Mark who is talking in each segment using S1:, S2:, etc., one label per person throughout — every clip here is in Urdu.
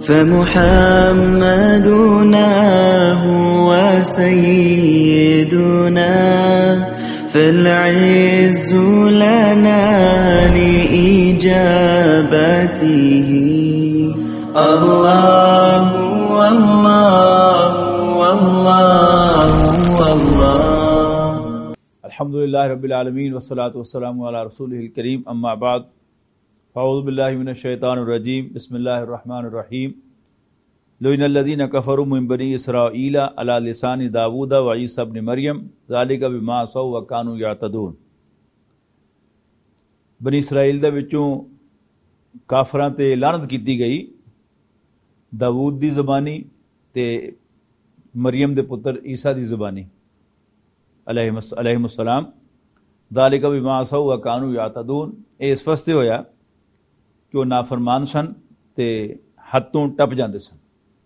S1: فمحمدنا هو سيدنا فالعز لنا لإجابته الله والله والله والله.
S2: الحمدللہ رب العالمین والصلاة والسلام علی رسولہ الکریم، اما بعد، اعوذ باللہ من الشیطان الرجیم، بسم اللہ الرحمن الرحیم. لعن الذین کفروا من بنی اسرائیل علی لسان داؤد و عیسی ابن مریم ذالک بما عصوا وکانوا یعتدون. بنی اسرائیل دے وچوں کافراں تے لعنت کیتی گئی داؤد دی زبانی تے مریم دے پتر عیسیٰ دی زبانی علیہم السلام. ذالک بما عصوا وکانوا یعتدون. اس واسطے ہویا کہ وہ نافرمان سن تے حد تو ٹپ جاندے سن.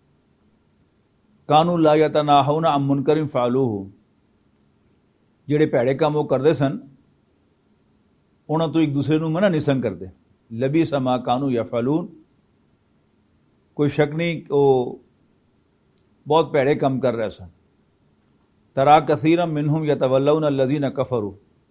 S2: کانوا لا یتناہون عن منکر فعلوہ. جڑے پیڑے کام وہ کردے سن انہاں تو ایک دوسرے نو منع نہیں سن کردے. لبئس ما کانوا یفعلون. کوئی شک نہیں وہ بہت پیڑے کام کر رہے سن. ترا کثیرا منہم یتولون الذین کفروا.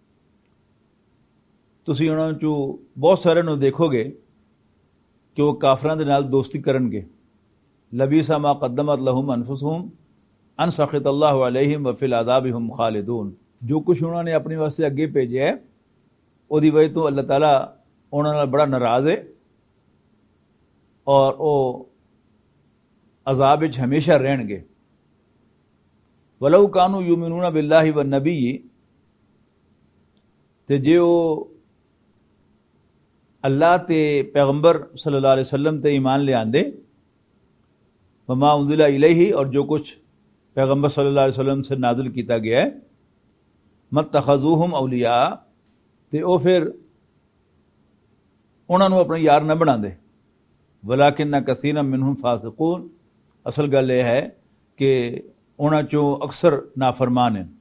S2: تسی انہاں چوں بہت سارے نو دیکھو گے کہ وہ کافراں دے نال دوستی کرن گے. لبئس ما قدمت لهم انفسهم ان سخط اللہ علیہم وفی العذاب هم خالدون. جو کچھ انہوں نے اپنی واسطے اگے بھیجا ہے وہ دی وجہ تو اللہ تعالیٰ انہوں نے بڑا ناراض ہے اور وہ عذاب وچ ہمیشہ رہن گے. ولو کانوا یؤمنون باللہ والنبی. تے جے وہ اللہ تے پیغمبر صلی اللہ علیہ وسلم تے ایمان لے آندے وما انزل الیہ، اور جو کچھ پیغمبر صلی اللہ علیہ وسلم سے نازل کیتا گیا ہے، متخذوہم اولیاء، تے او پھر انہاں نو اپنے یار نہ بنا دے. ولکن کثیرا منہم فاسقون. اصل گل یہ ہے کہ انہاں چوں اکثر نافرمان ہیں.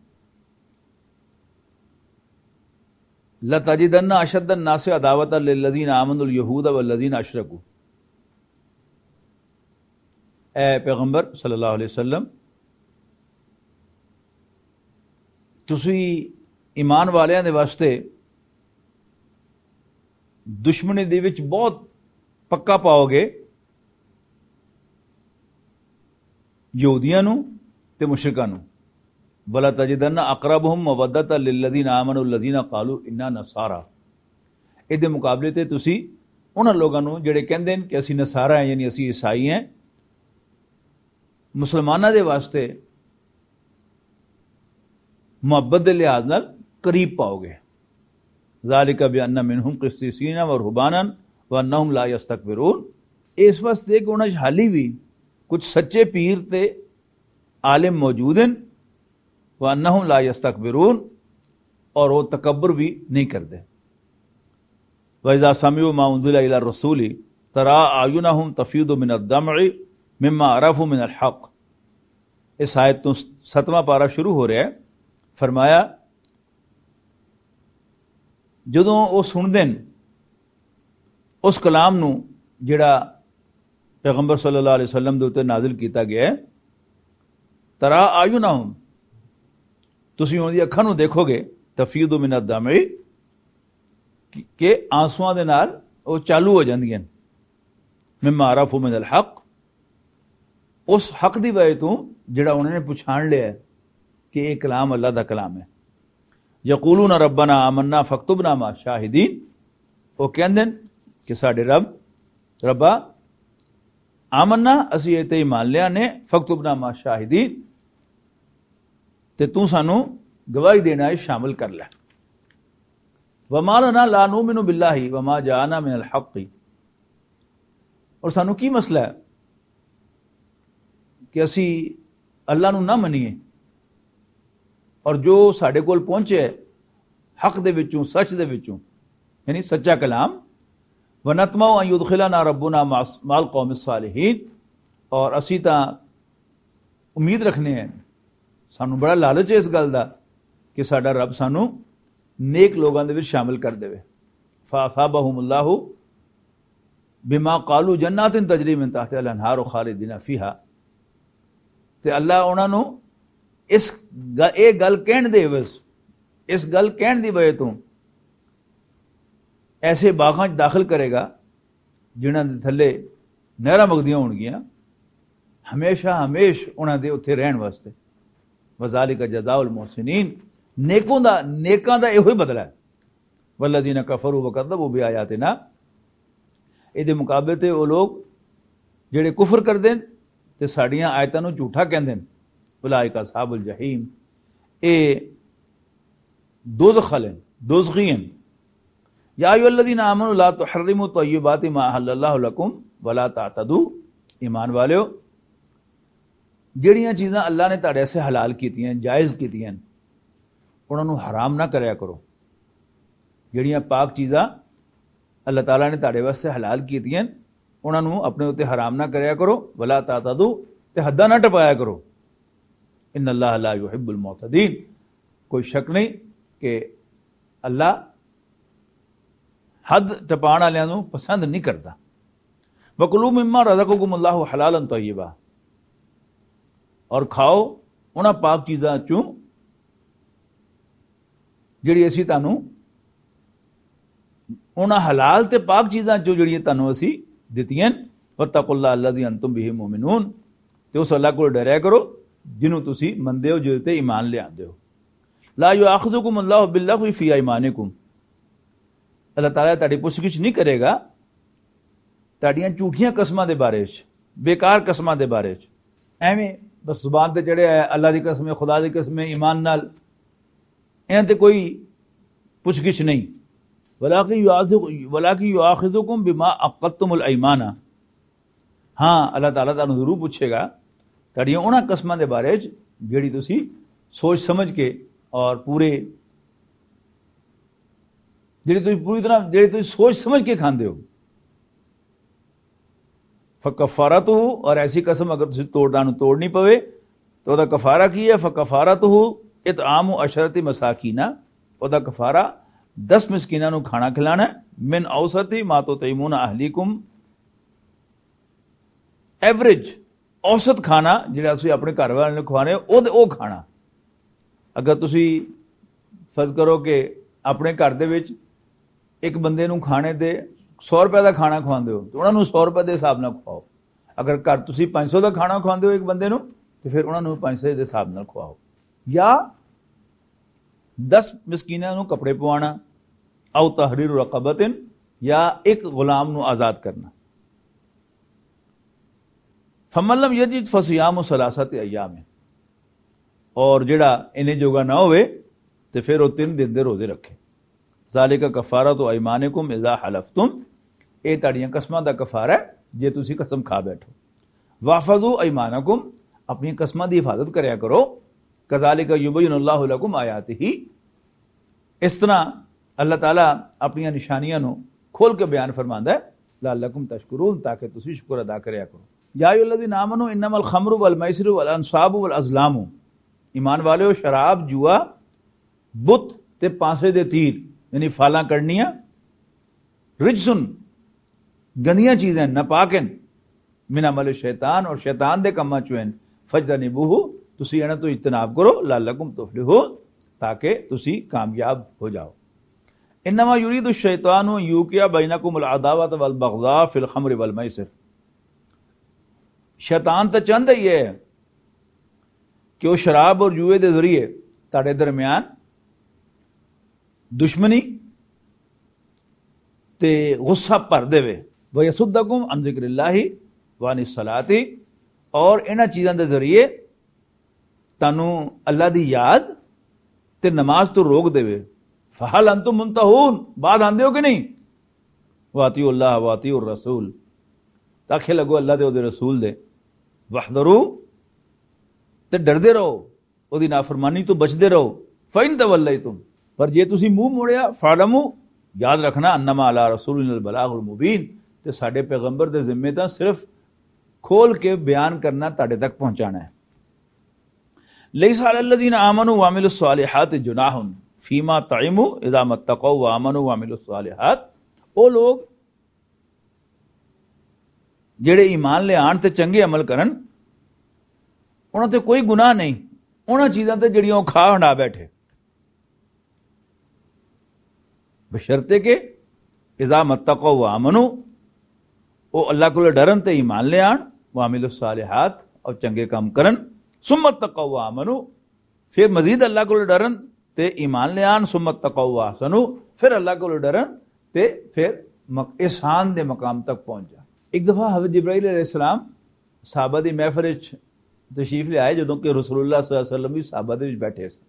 S2: لَتَجِدَنَّ أَشَدَّ النَّاسِ عَدَاوَةً لِلَّذِينَ آمَنُوا الْيَهُودَ وَالَّذِينَ أَشْرَكُوا. اے پیغمبر صلی اللہ علیہ وسلم، تسی ایمان والیاں دے واسطے دشمنی دے وچ بہت پکا پاؤ گے یہودیاں نو تے مشرکاں نو. وَلَا تَجِدَنَّ أَقْرَبَهُمْ مَوَدَّةً لِلَّذِينَ آمَنُوا الَّذِينَ قَالُوا إِنَّا نَصَارَى. اے دے مقابلے تے تسی انہاں لوگاں نو جڑے کہندے ہیں کہ اسی نصارہ ہیں، یعنی اسی عیسائی ہیں، مسلمانہ دے واسطے محبت دے لحاظ نال قریب پاؤ گے. ذالک بأن منہم قسیسین ورہبانا وانہم لا یستکبرون. اس واسطے کہ انہاں حالی بھی کچھ سچے پیر تے عالم موجود ہیں، وانہم لا یستکبرون، اور وہ تکبر بھی نہیں کرتے. وَإِذَا سَمِعُوا مَا أُنزِلَ إِلَى الرَّسُولِ تَرَىٰ أَعْيُنَهُمْ تَفِيضُ مِنَ الدَّمْعِ مِمَّا عَرَفُوا مِنَ الْحَقِّ. اس آیت تو 7واں پارہ شروع ہو رہا ہے. فرمایا جدوں وہ سن دین اس کلام نو جڑا پیغمبر صلی اللہ علیہ وسلم دے اوتے نازل کیتا گیا ہے، ترا اعینہم، تسی انہاں دی اکھاں نو دیکھو گے، تفیض من الدمع، کہ آنسواں دے نال وہ چالو ہو جاندیاں، مما عرفوا من الحق، اس حق دی وجہ تو جڑا انہوں نے پچھان لیا ہے کہ یہ کلام اللہ دا کلام ہے. یقولون ربنا آمنا فاکتبنا مع الشاہدین. وہ کہندے کہ ساڈے ربا آمنا، اسی تے ایمان لیا نے، فاکتبنا مع الشاہدین، تے تو سانو گواہی دینا ہے شامل کر لے. وما لنا لا نؤمن باللہ وما جاءنا من الحق. اور سانو کی مسئلہ ہے کہ اسی اللہ نو نہ منیے اور جو ساڈے کول پہنچے حق دے وچوں، سچ دے وچوں، یعنی سچا کلام. ونطمع ان يدخلنا ربنا مع القوم الصالحین. اور اسی تاں امید رکھنے ہیں، سانو بڑا لالچ ہے اس گل دا کہ ساڈا رب سانو نیک لوگاں دے وچ شامل کر دے. فاصابہم اللہ بما قالوا جنات تجری من تحتها الانہار خالدین فیہا، تے اللہ انہاں نو اے گل کہن دے بس اس گل کہن دی وجہ تو ایسے باغاں داخل کرے گا جنہاں دے تھلے نہراں وگدیاں ہون گیاں ہمیشہ ہمیش انہاں دے اتھے رہن واسطے، وذالک جزاء المحسنین، نیکاں دا ایہی بدلہ ہے، والذین کفروا وکذبوا بآیاتنا، اے دے مقابلے تے وہ لوگ جڑے کفر کردے تے ساڈیاں آیتاں نو جھوٹا کہندے اولئک اصحاب الجحیم، اے دوزخ والے دوزخی ہیں۔ یا ایھا الذین آمنوا لا تحرموا طیبات ما احل اللہ لکم ولا تعتدوا، ایمان والو جڑیاں چیزاں اللہ نے تہاڈے سے حلال کیتیاں جائز کیتیاں انہاں نو حرام نہ کریا کرو، جڑیاں پاک چیزاں اللہ تعالیٰ نے تہاڈے واسطے حلال کیتیاں انہاں نو اپنے اوتے حرام نہ کریا کرو، ولا تعتدوا تے حداں نہ ٹپایا کرو، ان اللہ لا يحب المعتدین، کوئی شک نہیں کہ اللہ حد ٹپان والوں نو پسند نہیں کرتا۔ وَكُلُوا مِمَّا رَزَقَكُمُ اللَّهُ حَلَالًا طَيِّبًا، اور کھاؤ انہاں پاک چیزاں چوں جڑی اسی تانوں انہاں حلال تے پاک چیزاں چوں جڑی تانوں اسی دتیاں، وَاتَّقُوا اللَّهَ الَّذِي أَنتُم بِهِ مُؤْمِنُونَ، تے اس اللہ کو ڈریا کرو جنوں تسی مندے ہو جے تے ایمان لے آندے ہو۔ لا يؤاخذكم الله باللغو في ايمانكم، اللہ تعالیٰ تہاڈی پوچھ گچھ نہیں کرے گا تہاڈیاں جھوٹیاں قسماں دے بارے وچ، بیکار قسماں دے بارے وچ، ایویں بس زبان تے چڑھے ہے اللہ دی قسم ہے خدا دی قسم ہے ایمان نال، انہاں تے کوئی پوچھ گچھ نہیں۔ ولکن یؤاخذکم بما عقدتم الایمان، ہاں اللہ تعالیٰ تانوں ضرور پوچھے گا تہاڈیاں انہاں قسماں دے بارے وچ جڑی تسی سوچ سمجھ کے اور پوری طرح جڑی تسی سوچ سمجھ کے کھاندے ہو۔ فکفارتہ، اور ایسی قسم اگر تسی توڑنی پوے تو دا کفارہ کی ہے، فکفارتہ اطعام 10 مساکین، او دا کفارہ 10 مسکیناں نو کھانا کھلانا ہے، من اوسط ما تطعمون اہلیکم، ایوریج اوسط کھانا جڑا تسی اپنے گھر والے نوں کھوانے او کھانا۔ اگر تسی فرض کرو کہ اپنے گھر دے وچ ایک بندے نوں کھانے دے 100 روپے دا کھانا کھواندے ہو تو انہاں نوں 100 روپے دے حساب نال کھواؤ، اگر گھر تسی 500 دا کھانا کھواندے ہو ایک بندے نوں تو پھر انہاں نوں 500 دے حساب نال کھواؤ، یا 10 مسکیناں نوں کپڑے پوانا، او تحریر رقبۃ، یا ایک غلام نوں آزاد کرنا۔ فمن لم یجد فصیام 3 ایام، اور جڑا انہیں جوگا نہ ہوئے تو پھر وہ 3 دن دے روزے رکھے۔ ذالک کفارۃ ایمانکم اذا حلفتم، اے تہاڈیاں قسماں دا کفارہ ہے جے تسی قسم کھا بیٹھو۔ واحفظوا ایمانکم، اپنی قسماں دی حفاظت کریا کرو۔ کذالک یبین اللہ لکم آیاتہ، اس طرح اللہ تعالیٰ اپنی نشانیاں نو کھول کے بیان فرماندا ہے، لعلکم تشکرون، تاکہ تسی شکر ادا کریا کرو۔ یا ایھا الذین آمنوا انما الخمر والمیسر والانصاب والازلام، ایمان والو شراب، جوا، بت تے پانسے دے تیر یعنی فالاں کرنیاں، رجسن گندیاں چیزیں، ناپاکن، من عمل شیطان، اور شیطان دے کماں چویں، فجتنبوہ، تسی انہاں تو اجتناب کرو، لعلکم تفلحون، تاکہ تسی کامیاب ہو جاؤ۔ انما یرید الشیطان ان یوقع بینکم العداوۃ والبغضاء فی الخمر والمیسر، شیطان تو چاہتا ہی ہے کہ وہ شراب اور جوئے دے ذریعے تاڑے درمیان دشمنی تے غصہ پر دے وے، وَيَصُدَّكُمْ عَنْ ذِكْرِ اللَّهِ وَعَنِ الصَّلَاةِ، اور انہاں چیزاں دے ذریعے تانوں اللہ دی یاد تے نماز تو روک دے وے۔ فَهَلْ أَنْتُمْ مُنْتَهُونَ، بعد آندے ہو کہ نہیں؟ وَأَطِيعُوا اللَّهَ وَأَطِيعُوا الرَّسُولَ، تاکہ لگو اللہ دے او دے رسول دے، وَاحْذَرُوا، تے ڈردے رہو، او دی نافرمانی تو بچدے رہو، فَإِن تَوَلَّيْتُمْ، پر جے تسی منہ موڑیا، فَاعْلَمُوا، یاد رکھنا، انما علی رسولنا البلاغ المبین، تے ساڈے پیغمبر دے ذمہ تاں صرف کھول کے بیان کرنا، تاڈے تک پہنچانا ہے۔ لیس علی الذین آمنوا وعملوا الصالحات جناح فیما طعموا اذا ما اتقوا وآمنوا وعملوا الصالحات، او لوگ ਜਿਹੜੇ ਈਮਾਨ ਲਿਆਣ ਤੇ ਚੰਗੇ ਅਮਲ ਕਰਨ, ਉਹਨਾਂ ਤੇ ਕੋਈ ਗੁਨਾਹ ਨਹੀਂ ਉਹਨਾਂ ਚੀਜ਼ਾਂ ਤੇ ਜਿਹੜੀਆਂ ਉਹ ਖਾ ਹੰਡਾ ਬੈਠੇ, ਬਸ਼ਰਤੇ ਕਿ ਇਜ਼ਾ ਮੱਤਕੋ व ਆਮਨੂ, ਉਹ ਅੱਲਾਹ ਕੋਲ ਡਰਨ ਤੇ ਈਮਾਨ ਲਿਆਣ, ਵਾमिलु सालिहात, اور ਚੰਗੇ ਕੰਮ ਕਰਨ, ਸੁਮਤ ਤਕੋ व ਆਮਨੂ, ਫਿਰ ਮਜ਼ੀਦ ਅੱਲਾਹ ਕੋਲ ਡਰਨ ਤੇ ਈਮਾਨ ਲਿਆਣ, ਸੁਮਤ ਤਕੋ व ahsanu, ਫਿਰ ਅੱਲਾਹ ਕੋਲ ਡਰਨ ਤੇ ਫਿਰ ihsan ਦੇ ਮਕਾਮ ਤੱਕ ਪਹੁੰਚ ਜਾ। ਇੱਕ ਦਫਾ حضرت جبرائیل علیہ السلام صحابہ دی محفل وچ تشریف لے آئے جدوں کہ رسول اللہ صلی اللہ علیہ وسلم بھی صحابہ دے وچ بیٹھے سن،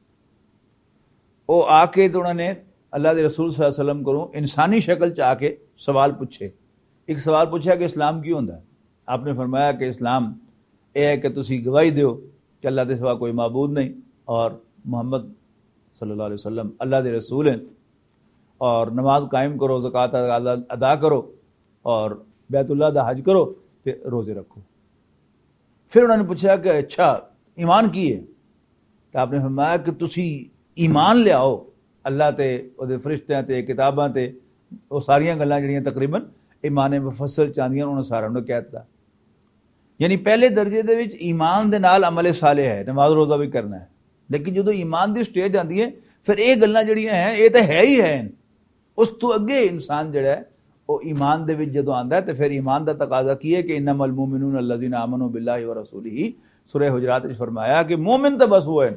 S2: وہ آ کے تو انہوں نے اللہ دے رسول صلی اللہ علیہ وسلم کو انسانی شکل چ آ کے سوال پوچھے۔ ایک سوال پوچھا کہ اسلام کیوں ہوندا ہے؟ آپ نے فرمایا کہ اسلام یہ ہے کہ تسی گواہی دیو کہ اللہ دے سوا کوئی معبود نہیں اور محمد صلی اللہ علیہ وسلم اللہ دے رسول ہیں، اور نماز قائم کرو، زکوٰۃ ادا کرو، اور بیت اللہ دا حج کرو تے روزے رکھو۔ پھر انہوں نے پوچھا کہ اچھا ایمان کی ہے؟ تو آپ نے فرمایا کہ تسی ایمان لیاؤ اللہ تے، او دے فرشتیاں تے، کتاباں تے، وہ ساریاں گلاں جڑیاں تقریباً ایمان مفصل چاندیاں انہوں سارا انہوں کہہ دتا۔ یعنی پہلے درجے دے وچ ایمان دے نال عمل صالح ہے، نماز روزہ بھی کرنا ہے، لیکن جدو ایمان دی سٹیج آندی ہے پھر یہ گلاں جڑیاں ہیں یہ تے ہے ہی ہیں، اس تو اگے انسان جڑا ہے وہ ایمان دے وچ جدو آندا ہے تے پھر ایمان دا تقاضا کی ہے کہ انما المؤمنون الذین آمنوا باللہ ورسولہ، سورہ حجرات وچ فرمایا کہ مومن تے بس وہ ہیں،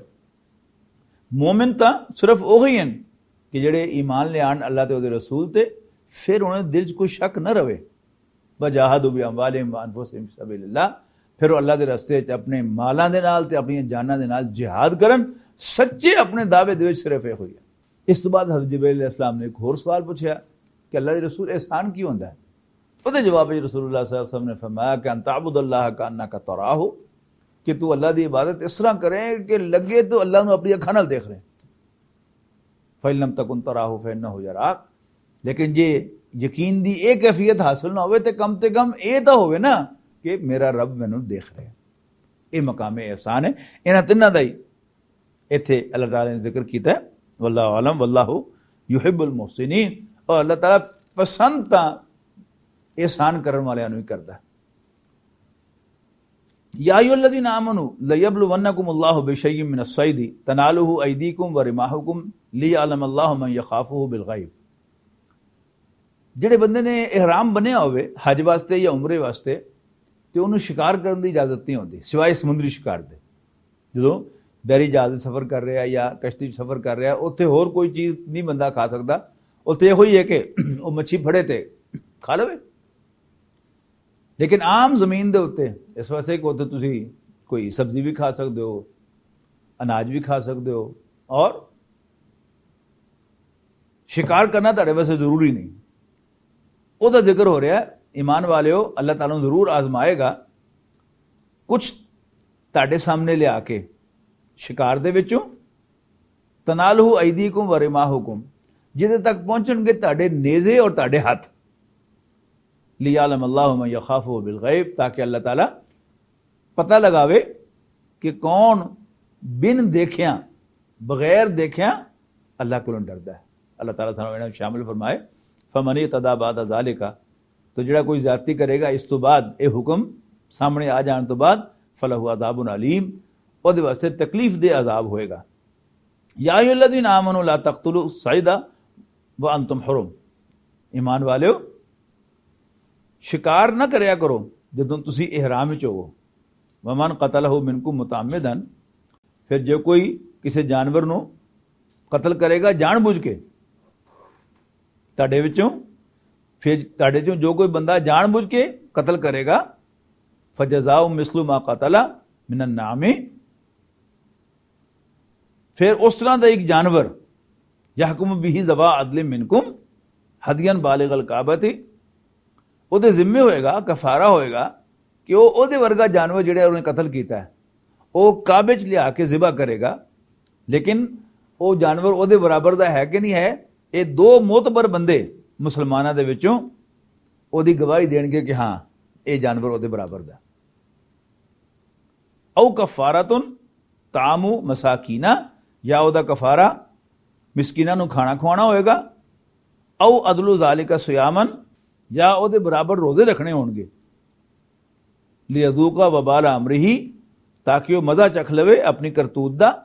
S2: مومن تا صرف وہی ہیں کہ جڑے ایمان لے آن اللہ تے او دے رسول تے، پھر انہیں دل چ کوئی شک نہ رہے، وجاہدوا باموالہم وانفسہم فی سبیل اللہ، پھر وہ اللہ دے راستے چ اپنے مالاں دے نال تے اپنی جاناں دے نال جہاد کرن، سچے اپنے دعوے دے وچ صرف یہ ہوئی ہے۔ اس تو بعد حضرت جبرائیل علیہ السلام نے ایک اور سوال پوچھا کہ اللہ دے رسول احسان کی ہوندا ہے؟ اس دے جواب میں رسول اللہ صلی اللہ علیہ وسلم نے فرمایا کہ ان تعبد اللہ کانک تراہ، کہ تو اللہ دی عبادت اس طرح کرے کہ لگے تو اللہ نو اپنی اکھاں نال دیکھ رہے، فَإِن لَمْ تَكُنْ تَرَاهُ فَإِنَّهُ يَرَاكَ، لیکن یہ یقین دی ایک کیفیت حاصل نہ ہوئے تے کم اے تو ہوئے نا کہ میرا رب مینوں دیکھ رہے، یہ مقام احسان ہے۔ انہاں تیناں دا ہی ایتھے اللہ تعالی نے ذکر کیتا ہے، واللہ عالم واللہ یحب المحسنین، اور اللہ تعالیٰ پسند تا احسان کرن والیاں نوں ہی کردا ہے۔ یا ایھا الذین آمنوا لیبلونکم اللہ بشیء من الصید تنالہ ایدیکم ورماحکم لیعلم اللہ من یخافہ بالغیب، جڑے بندے نے احرام بنیا ہوئے حج واسطے یا عمرے واسطے تے انہوں شکار کرن دی اجازت نہیں ہوندی سوائے سمندری شکار دے۔ جدوں بحری جہاز سفر کر رہا ہے یا کشتی سفر کر رہا ہے اوتھے ہور کوئی چیز نہیں بندہ کھا سکتا، اوتھے ہوئی ہے کہ وہ مچھی پھڑے تے کھا لوے، لیکن عام زمین دے اوتے اس واسطے کہ اوتھے تسی کوئی سبزی بھی کھا سکتے ہو، اناج بھی کھا سکتے ہو، اور شکار کرنا تہاڈے واسطے ضروری نہیں۔ او دا ذکر ہو رہا ہے ایمان والےو، اللہ تعالیٰ ضرور آزمائے گا کچھ تہاڈے سامنے لے آ کے شکار دے وچوں، تنالہ ایدیکم ورماحکم، جدے تک پہنچن گے تہاڈے نیزے اور تہاڈے ہاتھ، لیعلم اللہ من یخافہ بالغیب، تاکہ اللہ تعالیٰ پتہ لگاوے کہ کون بن دیکھیاں بغیر دیکھیاں اللہ کو ڈردا ہے۔ اللہ تعالیٰ سانوں شامل فرمائے۔ فمن اعتدی بعد ذالک، تو جڑا کوئی زیادتی کرے گا اس تو بعد اے حکم سامنے آ جان تو بعد، فلہ عذاب علیم، اور دے واسطے تکلیف دہ عذاب ہوئے گا۔ یا ایھا الذین آمنوا لا تقتلوا الصید وانتم حرم، ایمان والےو شکار نہ کریا کرو جدوں تسی احرام وچ ہوو، ومن قتلہ منکم متعمدا، پھر جو کوئی کسی جانور نو قتل کرے گا جان بوجھ کے تہاڈے وچوں، پھر تہاڈے چوں جو کوئی بندہ جان بوجھ کے قتل کرے گا، فجزاء مثل ما قتل من النعم، پھر اس طرح دا ایک جانور، یحکم بہ ذوی عدل منکم ھدیا بالغ الکعبۃ، او دے ذمے ہوئے گا، کفارہ ہوئے گا کہ او دے ورگا جانور جڑا انہوں نے قتل کیتا ہے او کعبے چ لیا کے ذبح کرے گا، لیکن او جانور او دے برابر دا ہے کہ نہیں ہے، اے دو معتبر بندے مسلمانہ دے وچوں او دی گواہی دین گے کہ ہاں اے جانور او دے برابر دا۔ او کفارۃ طعام مساکینہ، یا او دا کفارہ مسکیناں نو کھانا کھوانا ہوئے گا، او عدل ذالک صیامن، یا او دے برابر روزے رکھنے ہون گے، لیذوق وبال امرہ، تاکہ وہ مزہ چکھ لوے اپنی کرتوت دا.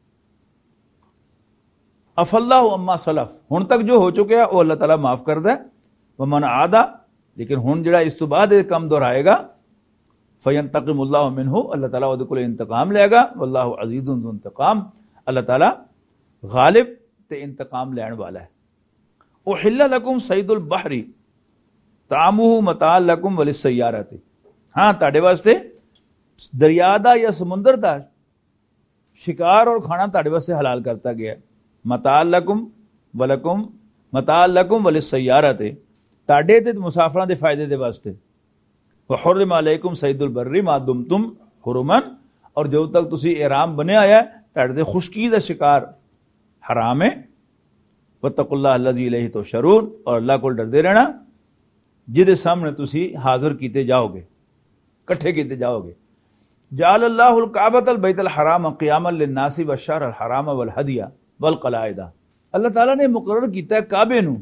S2: عف اللہ عما سلف، ہن تک جو ہو چکے وہ اللہ تعالیٰ معاف کر دے. ومن عادا، لیکن ہن جڑا اس تو بعد کم دہرائے گا، فینتقم اللہ منہ، اللہ تعالیٰ وہ کو انتقام لے گا. واللہ عزیز ذو انتقام، اللہ تعالیٰ غالب تے انتقام لین والا ہے. احل لکم صید البحر طعامہ متاع لکم وللسیارۃ، ہاں تہاڈے واسطے دریا دا یا سمندر دا شکار اور کھانا تہاڈے واسطے حلال کرتا گیا ہے. متاع لکم ولکم، متاع لکم وللسیارۃ، تہاڈے تے مسافراں دے فائدے دے واسطے. وحرم علیکم صید البر ما دمتم حرما، اور جو تک تسی احرام بنے آیا ہے تہاڈے تے خشکی دا شکار حرام ہے. واتقوا اللہ الذی الیہ تحشرون، اور اللہ کو ڈردے رہنا جہدے سامنے تسی حاضر کیتے جاؤ گے، کٹھے کیتے جاؤ گے. جعل اللہ الکعبۃ البیت الحرام قیاما للناس والشہر الحرام والہدی والقلائد، اللہ تعالیٰ نے مقرر کیتا ہے کعبے نو،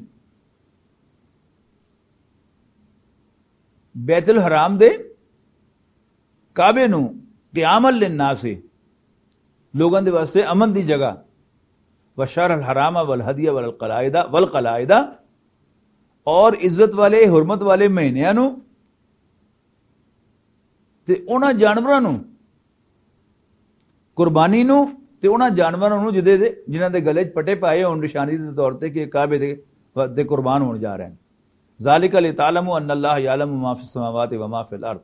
S2: بیت الحرام دے کعبے نو قیاما للناس، لوگاں دے واسطے امن دی جگہ، والشہر الحرام والہدی والقلائد، اور عزت والے حرمت والے مہینیاں نو تے انہاں جانوراں نو، قربانی نو تے انہاں جانوراں نو جنہاں دے گلے چ پٹے پائے ہون نشانی دے طور تے کہ کعبے دے قربان ہون جا رہے ہیں. ذالک لتعلموا ان اللہ یعلم ما فی السماوات و ما فی الارض،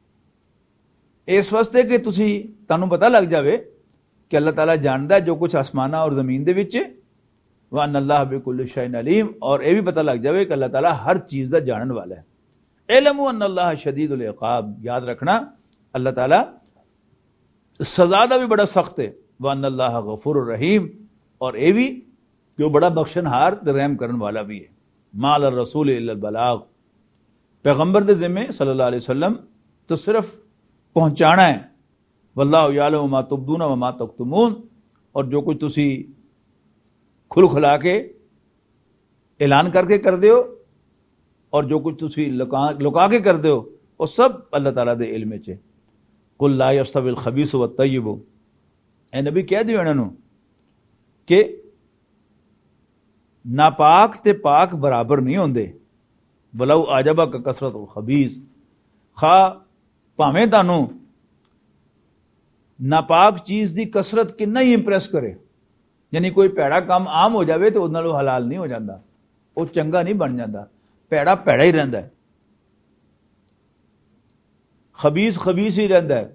S2: اس واسطے کہ تانوں پتہ لگ جاوے کہ اللہ تعالیٰ جاندا ہے جو کچھ آسماناں اور زمین دے وچ، وان اللہ بکل شیء علیم، اور یہ بھی پتہ لگ جاوے کہ اللہ تعالیٰ ہر چیز دا جانن والا ہے. علموا ان اللہ شدید العقاب، یاد رکھنا اللہ تعالیٰ سزا دا بھی بڑا سخت ہے. وان اللہ غفور الرحیم، اور یہ بھی کہ وہ بڑا بخشن ہار رحم کرن والا بھی ہے. ما علی الرسول الا البلاغ، پیغمبر دے ذمے صلی اللہ علیہ وسلم تو صرف پہنچانا ہے. واللہ یعلم ما تبدون وما تکتمون، اور جو کچھ تسی کھل کھلا کے اعلان کر کے کر دیو اور جو کچھ تسی لکا کے کر دیو، وہ سب اللہ تعالیٰ دے علم چ. قل لا یستوی الخبیث والطیب، اے نبی کہہ دیو انہاں نوں کہ ناپاک تے پاک برابر نہیں ہوندے. ولو اعجبک کثرت الخبیث، خواہ پاویں تانوں ناپاک چیز دی کثرت کنا ہی امپریس کرے، یعنی کوئی پیڑا کام عام ہو جاوے تو وہ حلال نہیں ہو جاتا، وہ چنگا نہیں بن جاتا، پیڑا پیڑا ہی رہندا ہے، خبیث خبیث ہی رہندا ہے،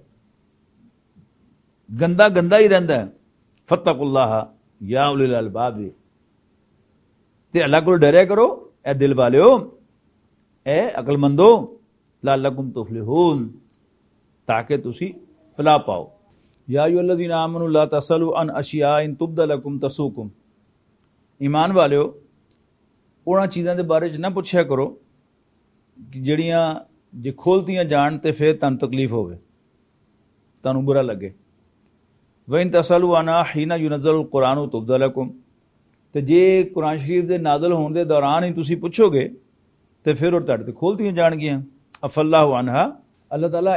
S2: گندا گندا ہی رہندا ہے. فاتقوا اللہ یا اولی الالباب، تے اللہ کو ڈریا کرو اے دل والیو، اے عقل مندو، لعلکم تفلحون، تاکہ تسی فلاح پاؤ. یا ایھا الذین آمنوا لا تسألوا عن اشیاء ان تبد لکم تسؤکم، ایمان والیو انہاں چیزاں دے بارے چ نہ پوچھیا کرو جڑیاں جے کھولتیاں جان تے پھر تانوں تکلیف ہوے، تانوں برا لگے. وَإِن تَسْأَلُوا عَنْهَا حِينَ يُنَزَّلُ الْقُرْآنُ تُبْدَ لَكُمْ، تے جے قرآن شریف دے نازل ہون دے دوران ہی تسی پوچھو گے تے پھر اور تہاڈے تے کھولتیاں جان گیاں. عفا اللہ عنہا، اللہ تعالیٰ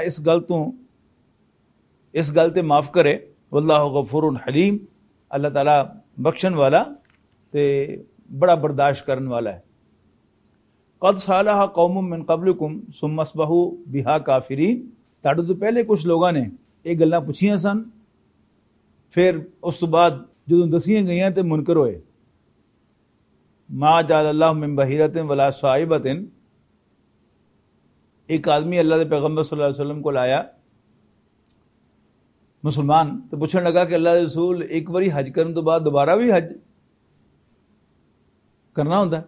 S2: اس گل تے معاف کرے. واللہ غفور حلیم، اللہ تعالیٰ بخشن والا تے بڑا برداشت کرن والا ہے. قد سالہ قوم من قبلکم ثم اصبحوا بها کافرین، تہاڈے تو پہلے کچھ لوگاں نے یہ گلاں پوچھیاں سن، پھر اس تو بعد جدوں دسیاں گئیاں تے منکر ہوئے. ما جعل اللہ من بحیرۃ ولا صائبۃ، ایک آدمی اللہ دے پیغمبر صلی اللہ علیہ وسلم کو لایا مسلمان، تو پوچھنے لگا کہ اللہ کے رسول ایک باری حج کرنے تو بعد دوبارہ بھی حج کرنا ہوتا ہے؟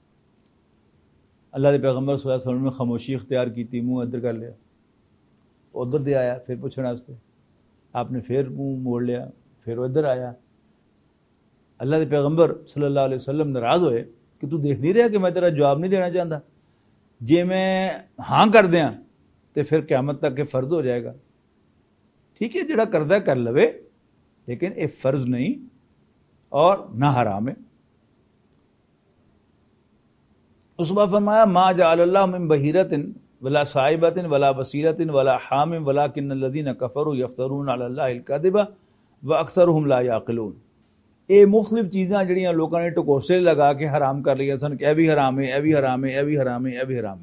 S2: اللہ کے پیغمبر صلی اللہ علیہ وسلم نے خاموشی اختیار کی تھی، منہ ادھر کر لیا، ادھر دے آیا پھر پوچھنے واسطے، آپ نے پھر منہ موڑ لیا، پھر ادھر آیا. اللہ کے پیغمبر صلی اللہ علیہ وسلم ناراض ہوئے کہ تو دیکھ نہیں رہا کہ میں تیرا جواب نہیں دینا چاہتا، جے میں ہاں کر دیاں تو پھر قیامت تک یہ فرض ہو جائے گا. ٹھیک ہے جڑا کردہ کر لوے، لیکن یہ فرض نہیں اور نہ حرام ہے. اس بار فرمایا ما جعل اللہ من بحیرۃ ولا صاحبۃ ولا وصیلۃ ولا حام ولکن الذین کفروا یفترون علی اللہ الکذب واکثرهم لا یعقلون. یہ مختلف چیزاں جڑیاں لوگوں نے ٹکوسے لگا کے حرام کر لیا سن کہ اے بھی حرام ہے، اے بھی حرام ہے، اے بھی حرام ہے، اے بھی حرام ہے.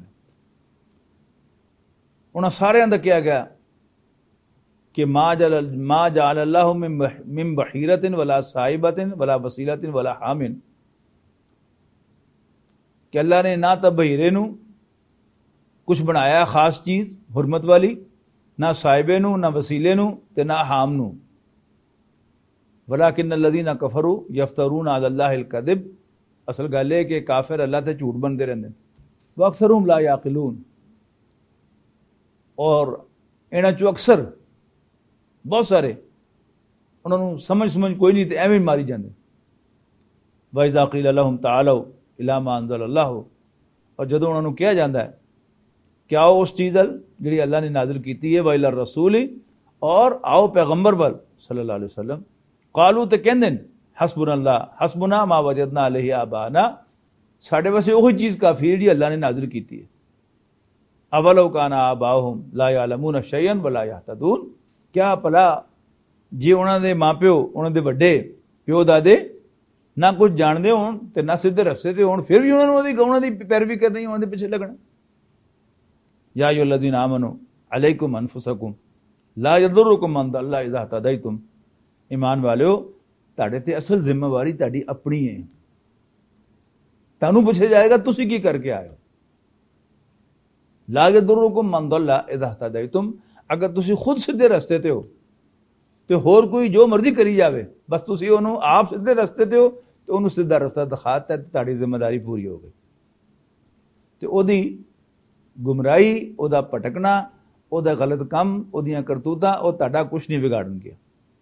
S2: انہاں سارے دا کیا گیا کہ ما جعل اللہ من بحیرۃ ولا صاحبۃ ولا وصیلۃ ولا حام، کہ اللہ نے نہ تو بحیرے نو کچھ بنایا خاص چیز حرمت والی، نہ صاحبے نو، نہ وسیلے نو، تے نہ حام نو. ولیکن الذین کفروا یفترون علی اللہ الکذب، اصل گل ہے کہ کافر اللہ تے جھوٹ بنتے رہندے، واکثرهم لا یعقلون، اور انہاں چوں اکثر بہت سارے انہوں نے سمجھ کوئی نہیں تے ایویں ماری جاندے. وَإِذَا قِيلَ لَهُمْ تَعَالَوْا إِلَىٰ مَا أَنزَلَ اللَّهُ، اور جدوں انہوں نے کیا جاتا ہے کہ آؤ اس چیز جڑی اللہ نے نازل کیتی ہے، وَإِلَى الرَّسُولِ، اور آؤ پیغمبر ول صلی اللہ علیہ وسلم، قالوا تے کہندے حسبنا اللہ حسبنا ما وجدنا علیہ آباءنا، ساڈے واسطے وہی چیز کافی ہے جی اللہ نے نازل کیتی ہے. اولو کان آباؤہم لا یعلمون شیئا ولا یہتدون، کیا پلا جی انہاں دے ماں پیو، انہاں دے وڈے پیو دادے نہ کچھ جاندے ہون تے نہ سیدھے رستے تے ہون، پھر بھی انہاں دی پیروی کرنی، انہاں دے پیچھے لگنا. یا ایھا الذین آمنوا علیکم انفسکم لا یضرکم من ضل اذا اہتدیتم، ایمان والو تہاڈے تے اصل ذمہ واری تہاڈی اپنی ہے، تانوں پوچھا جائے گا تسی کی کر کے آئے ہو. لا یضرکم من ضل اذا اہتدیتم، اگر تسی خود سیدھے رستے تے ہو تے ہور کوئی جو مرضی کری جاوے، بس تسی انہوں آپ سیدھے رستے تے ہو تو انہوں سیدھا رستہ دکھاتا ہے، تہاڈی ذمہ داری پوری ہو گئی. تے او دی گمراہی، او دا پٹکنا، او دا غلط کم، او دیاں کرتوتاں، او تہاڈا کچھ نہیں بگاڑن گیا.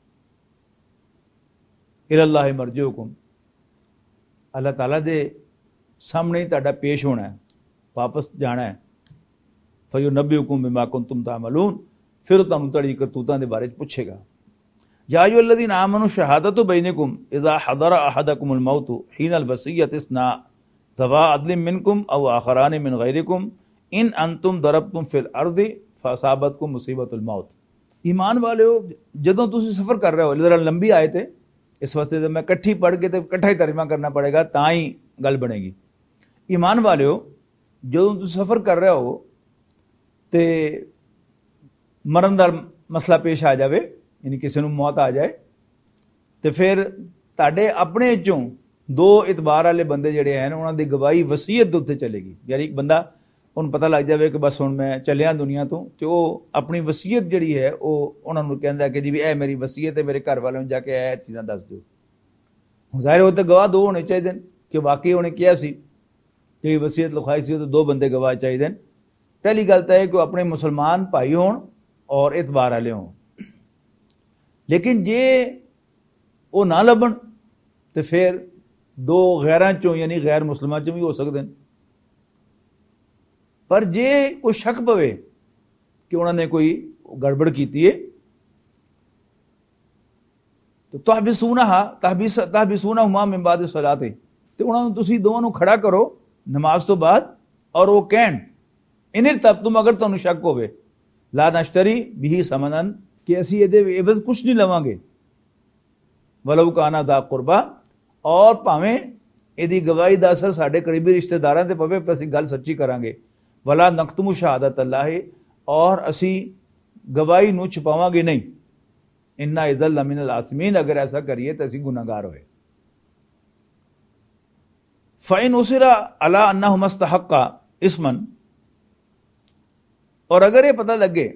S2: الی اللہ مرجعکم، اللہ تعالیٰ دے سامنے ہی تہاڈا پیش ہونا ہے، واپس جانا ہے. فَيُنَبِّئُكُم بِمَا كُنتُمْ تَعْمَلُونَ، پھر تانوں تہاڈی کرتوتاں دے بارے پوچھے گا. یا ایھا الذین آمنوا شہادۃ بینکم اذا حضر احدکم الموت حین الوصیۃ اثنا ذوی عدل منکم او آخران من غیرکم ان انتم ضربتم فی الارض فاصابتکم مصیبۃ الموت. ایمان والو جدوں تسی سفر کر رہے ہو، ذرا لمبی آیت ہے اس واسطے تے میں کٹھی پڑھ کے تے کٹھا ہی ترجمہ کرنا پڑے گا تاں ہی گل بنے گی. ایمان والو جدوں تسی سفر کر رہے ہو تے مرن دا مسئلہ پیش آ جاوے، یعنی کسی نو موت آ جائے، تے پھر تاڈے اپنے چوں دو اعتبار والے بندے جڑے ہیں انہاں دی گواہی وصیت دے اوتے چلے گی. یعنی ایک بندہ انہوں پتہ لگ جاوے کہ بس ہن میں چلیا دنیا تو تے وہ اپنی وصیت جڑی ہے وہ انہاں نوں کہندا ہے کہ جی اے میری وصیت ہے، میرے گھر والوں جا کے اے چیزاں دس دیو. ظاہر ہوتا گواہ دو ہونے چاہیے کہ واقعی انہیں کیا سی کہ وصیت لکھائی سی، تو دو بندے گواہ چاہیے. پہلی گل تو ہے کہ اپنے مسلمان بھائی ہون اور اعتبار والے ہون، لیکن جے وہ نہ لبن تو پھر دو غیراں چوں یعنی غیر مسلمان چوں بھی ہو سکتے ہیں. پر جے کوئی شک پوے کہ انہوں نے کوئی گڑبڑ کیتی ہے تو تحبسونہما من بعد الصلاۃ، تو انہوں نے تسی دونوں نوں کھڑا کرو نماز تو بعد، اور وہ کہن ان ارتبتم اگر تانوں شک ہوے لا نشتری بہ ثمنن کہ اسی یہ عوض کچھ نہیں لواں گے، ولو کان ذا قربا، اور پاویں یہ گواہی دا اثر ساڈے قریبی رشتہ داراں تے پوے پر اسی گل سچی کران گے. ولا نکتم شہادت اللہ، اور اسی گواہی نو چھپاواں گے نہیں. انا اذا لمن الآثمین، اگر ایسا کریے تو اسی گناہگار ہوئے. فإن أُصِرَ علی أنهما استحقا اسما، اور اگر یہ پتہ لگے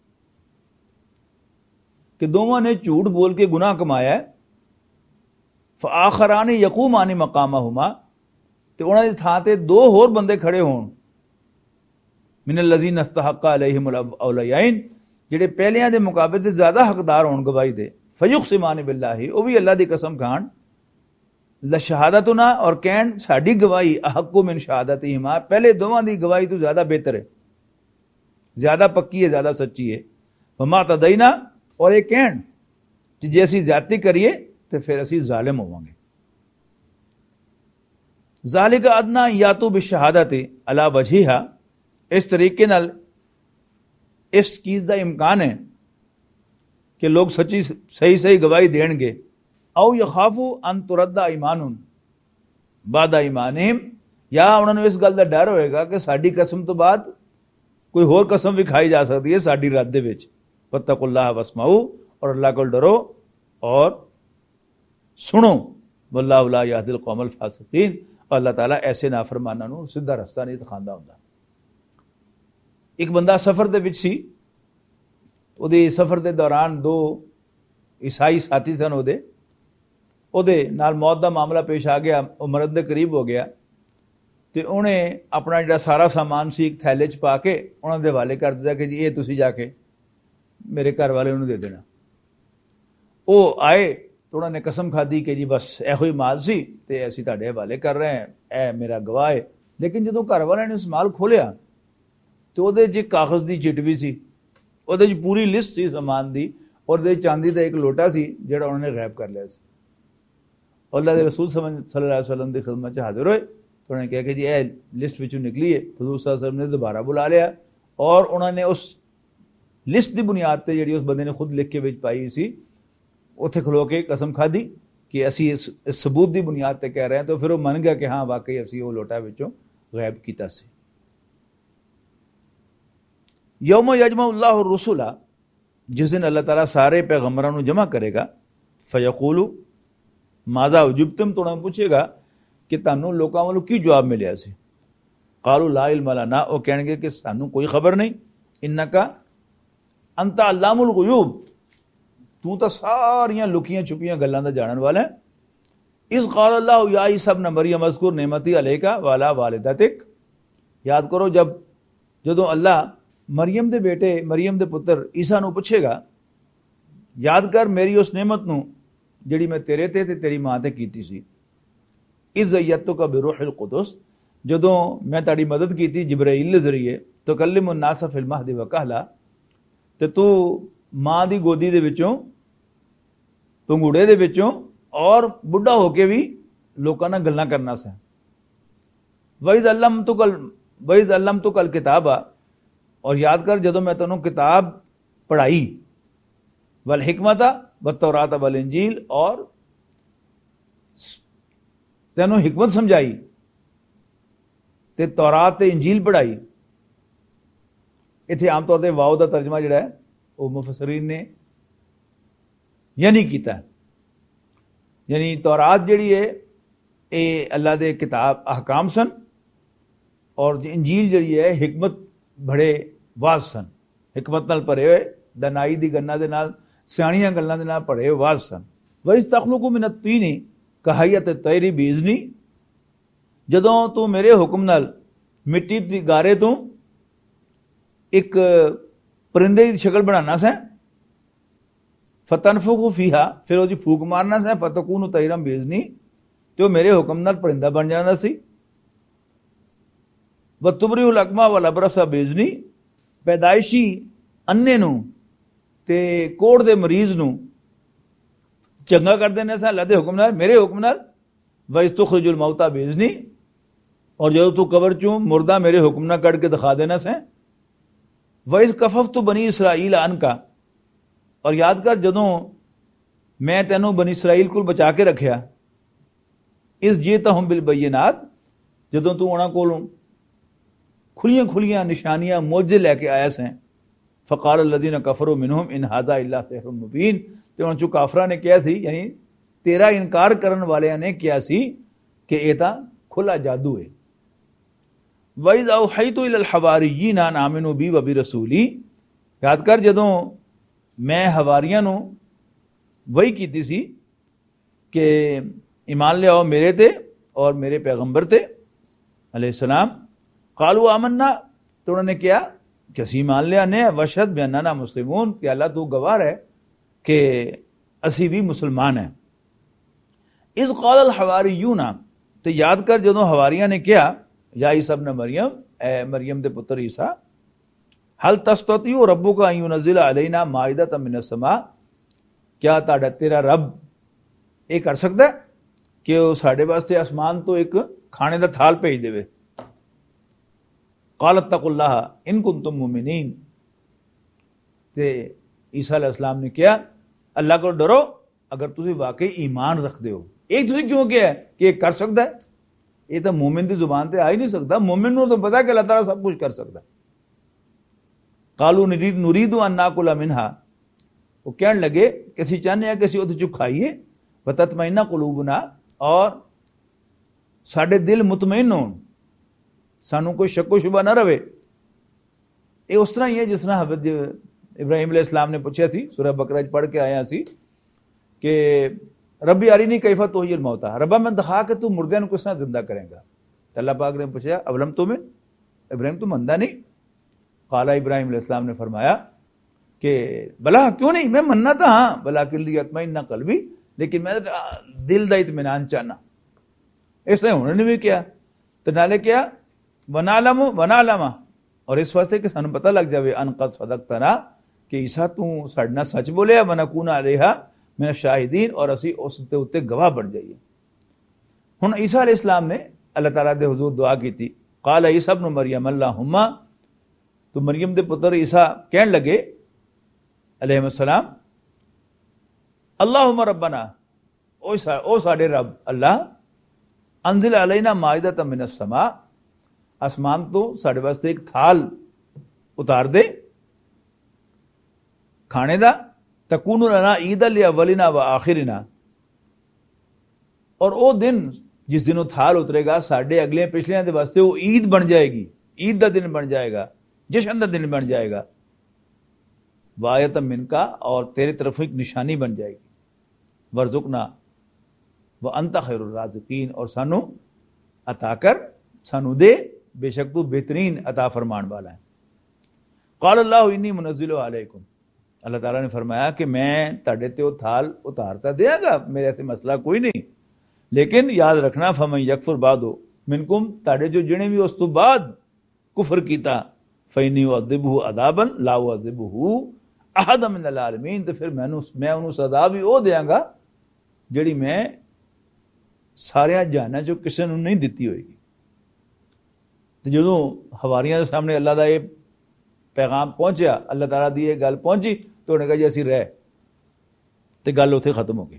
S2: کہ دونوں نے جھوٹ بول کے گناہ کمایا ہے، فآخران یقومان مقامہما، تو انہاں دی تھاں تے دو ہور بندے کھڑے ہون، من الذین استحق علیہم الاولیین، جڑے پہلیاں دے مقابلے تے زیادہ حقدار ہون گواہی دے، فیقسمان باللہ، او بھی اللہ دی قسم کھان، لشہادتنا، اور کہن ساڈی گواہی احق من شہادتہما، پہلے دوواں دی گواہی تو زیادہ بہتر ہے، زیادہ پکی ہے، زیادہ سچی ہے. وما تدینا، اور یہ کہن کہ جے اسی زیادتی کریے تو پھر اسی ظالم ہوواں گے. ذالک ادنا یاتو بالشہادت علی وجہہا، اس طریقے نال اس چیز دا امکان ہے کہ لوگ سچی صحیح گواہی دین گے. او یخافو ان ترد ایمان بعد ایمانہم، یا انہوں نے اس گل کا ڈر ہوئے گا کہ ساری قسم تو بعد کوئی ہور قسم بھی کھائی جا سکتی ہے ساری رد دے وچ. واتقوا اللہ واسمعوا، اور اللہ کو ڈرو اور سنو. واللہ لا یہدی القوم الفاسقین، اور اللہ تعالیٰ ایسے نافرماناں نو سیدھا رستہ نہیں دکھاندا ہوندا. ایک بندہ سفر دے وچ سی، او دے سفر دے دوران دو عیسائی ساتھی سن او دے نال موت دا معاملہ پیش آ گیا، وہ مرد دے قریب ہو گیا تے انہیں اپنا جڑا سارا سامان سی ایک تھیلے چ پا کے انہاں دے حوالے کر دتا کہ جی یہ تسی جا کے میرے گھر والے انہوں دے دینا. وہ آئے تو انہوں نے قسم کھادی کہ جی بس ایہو ہی مال سی تے اسی تہاڈے حوالے کر رہے ہیں، اے میرا گواہ ہے. لیکن جدوں گھر والے نے اس مال کھولیا تو وہ جی کاغذ دی چٹ بھی سی، وہ پوری لسٹ سی سامان دی، اور چاندی کا ایک لوٹا سی جڑا انہوں نے غائب کر لیا سی. اللہ دے رسول صلی اللہ علیہ وسلم دی خدمت حاضر ہوئے تو انہوں نے کہا کہ جی اے لسٹ وچوں نکلی ہے. حضور صلی اللہ علیہ وسلم نے دوبارہ بلا لیا اور انہوں نے اس لسٹ دی بنیاد تے جڑی اس بندے نے خود لکھ کے وچ پائی سی اتنے کھلو کے قسم کھادی کہ اسی اس ثبوت دی بنیاد تے کہہ رہے ہیں. تو پھر وہ من گیا کہ ہاں واقعی اسی وہ لوٹا وچوں غائب کیتا سی. یوم یجمع اللہ الرسل، جس دن اللہ تعالیٰ سارے پیغمبروں کو جمع کرے گا. فیقول ماذا اجبتم، تو انہوں پوچھے گا کہ تانوں لوکاں والوں کی جواب ملیا سی. قالوا لا علم لنا، وہ کہیں گے کہ سانوں کوئی خبر نہیں. انکا انت علام الغیوب، تو تا ساریاں لکیاں چھپیاں گلاں دا جانن والا ہے. اذ قال اللہ یا عیسی ابن مریم اذکر نعمتی علیک وعلی والدتک، یاد کرو جدوں اللہ مریم دے بیٹے مریم دے پتر عیسیٰ نو پوچھے گا یاد کر میری اس نعمت نو جڑی میں تیرے تے تیری ماں تے کیتی سی. اذ ایدتک بروح القدس، جدوں میں تاری مدد کیتی جبرائیل دے ذریعے. تو کلم الناس فی المہد وکہلا، تے تو ماں دی گودی دے وچوں پنگوڑے دے وچوں اور بڈھا ہو کے بھی لوکاں نال گلاں کرنا سا. وَإِذْ عَلَّمْتُكَ الْكِتَابَ، اور یاد کر جدوں میں تینوں کتاب پڑھائی، والحکمت والتوراۃ والانجیل، اور تینوں حکمت سمجھائی تے تورات تے انجیل پڑھائی. اتنے عام طور پہ واؤ دا ترجمہ جڑا ہے وہ مفسرین نے یعنی کیتا ہے، یعنی تورات جڑی ہے اے اللہ دے کتاب احکام سن، اور انجیل جڑی ہے حکمت بڑے واز سن، حکمت نال بھرے ہوئے دنائی دی گنا دے نال سیاںیاں گلاں دے نال بھرے ہوئے واز سن. وَإِذْ تَخْلُقُ مِنَ الطِّينِ كَهَيْئَةِ الطَّيْرِ بِإِذْنِي، جدوں تو میرے حکم نال مٹی دی گارے تو ایک پرندے دی شکل بنانا سا. فتنفخ فیہا، پھر وہ پھونک مارنا سا. فتکون طیرا بِإِذْنِی، تو میرے حکم نال پرندہ بن جانا سی. وَتُبْرِئُ الْأَكْمَحَ وَالْأَبْرَصَ بِإِذْنِی، پیدائشی انے نو تے کوڑ دے مریض نو چنگا کر دینا سا اللہ دے حکم نال، میرے حکم نال. وَإِذْ تُخْرِجُ الْمَوْتَى بِإِذْنِی، اور جب تو قبر چوں مردہ میرے حکم نہ کٹ کے دکھا دینا سا. وَإِذْ كَفَفْتُ بَنِي إِسْرَائِیلَ عَنْکَ، اور یاد کر جدوں میں تینوں بنی اسرائیل کو بچا کے رکھیا. اِذْ جِئْتَهُم بِالْبَيِّنَاتِ، جدوں تو انہاں کولوں کھلیاں کھلیاں نشانیاں معجزے لے کے آیا سیں. فقال الذين كفروا منهم ان هذا الا سحر مبين، تو ان چوں کافراں نے کیا سی، یعنی تیرا انکار کرن والیاں نے کیا سی کہ یہ تا کھلا جادو ہے. وَإِذْ أَوْحَيْتُ إِلَى الْحَوَارِيِّينَ أَنْ آمِنُوا بِي وَبِرَسُولِي، یاد کر جدوں میں حواریاں نو وہی کیتی سی کہ ایمان لے آؤ میرے تے اور میرے پیغمبر تے علیہ السلام. قالوا آمنا، تو انہوں نے کیا کہ اسی ایمان لے آنے. وشہد بأننا مسلمون، کہ اللہ تو گواہ ہے کہ اسی بھی مسلمان ہیں. اذ قال الحواریون، تو یاد کر جدوں حواریاں نے کیا یا عیسی ابن مریم، اے مریم دے پتر عیسیٰ، هل تستطيع ربك ان ينزل علينا مائدة من السماء، کیا تیرا رب یہ کر سکتا ہے کہ وہ ساڈے واسطے آسمان تو ایک کھانے دا تھال بھیج دے. قال اتقوا اللہ ان کنتم مؤمنین، تے عیسیٰ علیہ السلام نے کیا اللہ کو ڈرو اگر تسی واقعی ایمان رکھ دے ہو۔ ایک تسی کیوں کیا ہے کہ یہ کر سکتا ہے؟ یہ تو مومن کی زبان تے آ ہی نہیں سکتا، مومن نو تو پتا ہے کہ اللہ تعالیٰ سب کچھ کر سکتا ہے۔ قالوا نرید ان ناکل منہا، وہ کہنے لگے کہ اسی چاہنے ہیں کہ اسی ادھر چک کھائیے، وتطمئن قلوبنا، اور ساڈے دل مطمئن ہون، سانو کوئی شک و شبہ نہ رہے۔ یہ اس طرح ہی ہے جس طرح حضرت ابراہیم علیہ السلام نے پوچھا سی، سورہ بقرہ پڑھ کے آیا سی کہ ربی ارینی کیف تحیی الموتى، ربا میں دکھا کہ تو مردیاں کو کس طرح زندہ کرے گا۔ اللہ پاک نے پوچھا اولم تؤمن، ابراہیم تو مندہ نہیں؟ قال ابراہیم علیہ السلام نے فرمایا کہ بلا کیوں نہیں، میں مننا تھا ہاں، بلاکن لیطمئن قلبی، لیکن میں دل دا اطمینان چاہنا۔ اس نے انہوں نے بھی کیا، تو نالے کیا ونعلم، اور اس واسطے کہ سانو پتہ لگ جاوے ان قد صدقتنا، کہ عیسیٰ تو ساڈے نال سچ بولیا، ونکون علیہا من الشاہدین، اور اسی اس تے اوتے گواہ بن جائیے۔ ہن عیسیٰ علیہ السلام نے اللہ تعالیٰ دے حضور دعا کی تھی، قال عیسیٰ ابن مریم اللہم، تو مریم دے پتر عیسیٰ کہن لگے علیہ السلام اللہم ربنا، او ساڈے رب اللہ، انزل علینا مائدۃ من السماء، آسمان تو ساڈے واسطے ایک تھال اتار دے کھانے دا، تکون لنا عید لاولنا وآخرنا، اور او دن جس دن وہ تھال اترے گا ساڈے اگلے پچھلے دے واسطے وہ عید بن جائے گی، عید دا دن بن جائے گا، جشن دا دن بن جائے گا، وآیۃ منکا، اور تیرے طرف ایک نشانی بن جائے گی، ورزقنا وانت خیر الرازقین، اور سانو عطا کر، سانو دے، بے شک تو بہترین عطا فرمان والا ہے۔ قال اللہ انی منزل علیکم، اللہ تعالیٰ نے فرمایا کہ میں تاڑے تے وہ تھال اتارتا دیا گا، میرے سے مسئلہ کوئی نہیں، لیکن یاد رکھنا فمن یکفر بعدو منکم، تاڑے جو جنے بھی اس تو بعد کفر کیتا، فینی اعذبہ عذابا لا اعذبہ احد من العالمین، تو پھر میں انہوں سزا بھی وہ دیاں گا جڑی میں سارے جہانا جو کسی نے نہیں دیتی ہوئے گی۔ تو جدوں حواریاں دے سامنے اللہ دا یہ پیغام پہنچیا، اللہ تعالیٰ دی یہ گل پہنچی، تو انہوں نے کہا جی اسی رہ، تو گل اتنے ختم ہو گئی۔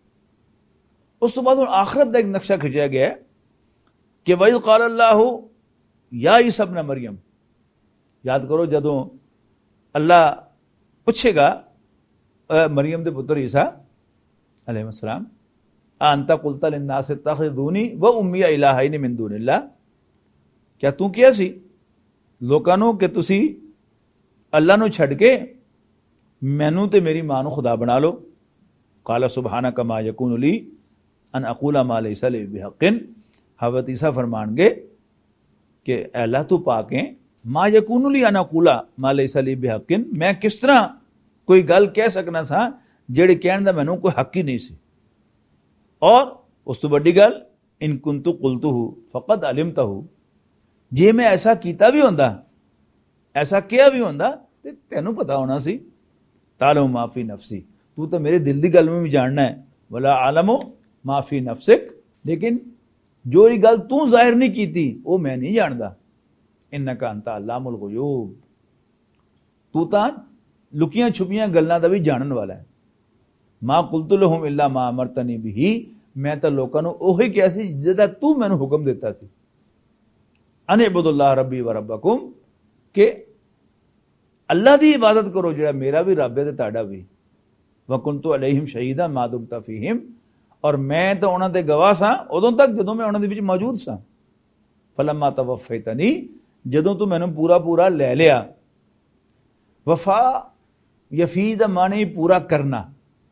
S2: اس تو بعد آخرت دا ایک نقشہ کھچیا گیا ہے کہ وَإِذْ قَالَ اللَّهُ یا عیسیٰ ابن مریم، یاد کرو جدوں اللہ پوچھے گا مریم دے پتر عیسیٰ علیہ السلام، انت قلت للناس اتخذونی وأمی الہین من دون اللہ، کیا تو کیا سی لوکاں نو کہ تسی اللہ نو چھڈ کے مینوں تے میری ماں نو خدا بنا لو؟ قال سبحانک ما یکون لی ان اقول ما لیس لی بحق، حضرت عیسیٰ فرمان گے کہ اے اللہ تو پاک ہیں، ما یکون لی ان اقول ما لیس لی بحق، میں کس طرح کوئی گل کہہ سکنا سا جڑے کہن دا مینوں کوئی حق ہی نہیں سی، اور اس تو بڑی گل ان کنت قلتہ فقد علمتہ، جے میں ایسا کیتا بھی ہوندا، ایسا کیا بھی ہوندا تے تینوں پتا ہونا سی، تعلم ما فی نفسی، تو میرے دل دی گل میں بھی جاننا ہے، ولا عالم ما فی نفسک، لیکن جو یہ گل تو ظاہر نہیں کیتی وہ میں نہیں جاندا، انک انت علام الغیوب، تو تا لکیاں چھپیاں گلاں دا بھی جانن والا ہے، ما قلت لهم الا ما امرتنی به، میں تا لوکاں نو اوہی کیا سی جدا تو مینوں حکم دیتا سی، ان اعبدوا اللہ ربی و ربکم، کہ اللہ دی عبادت کرو جڑا میرا بھی رب ہے تے تہاڈا بھی، وکنت علیہم شہیدا ما دمت فیہم، اور میں تو انہاں دے گواہ سا ادوں تک جدوں میں انہاں دے وچ موجود سا، فلما توفیتنی، جدوں تو مینوں پورا پورا لے لیا، وفا یفید معنی پورا کرنا،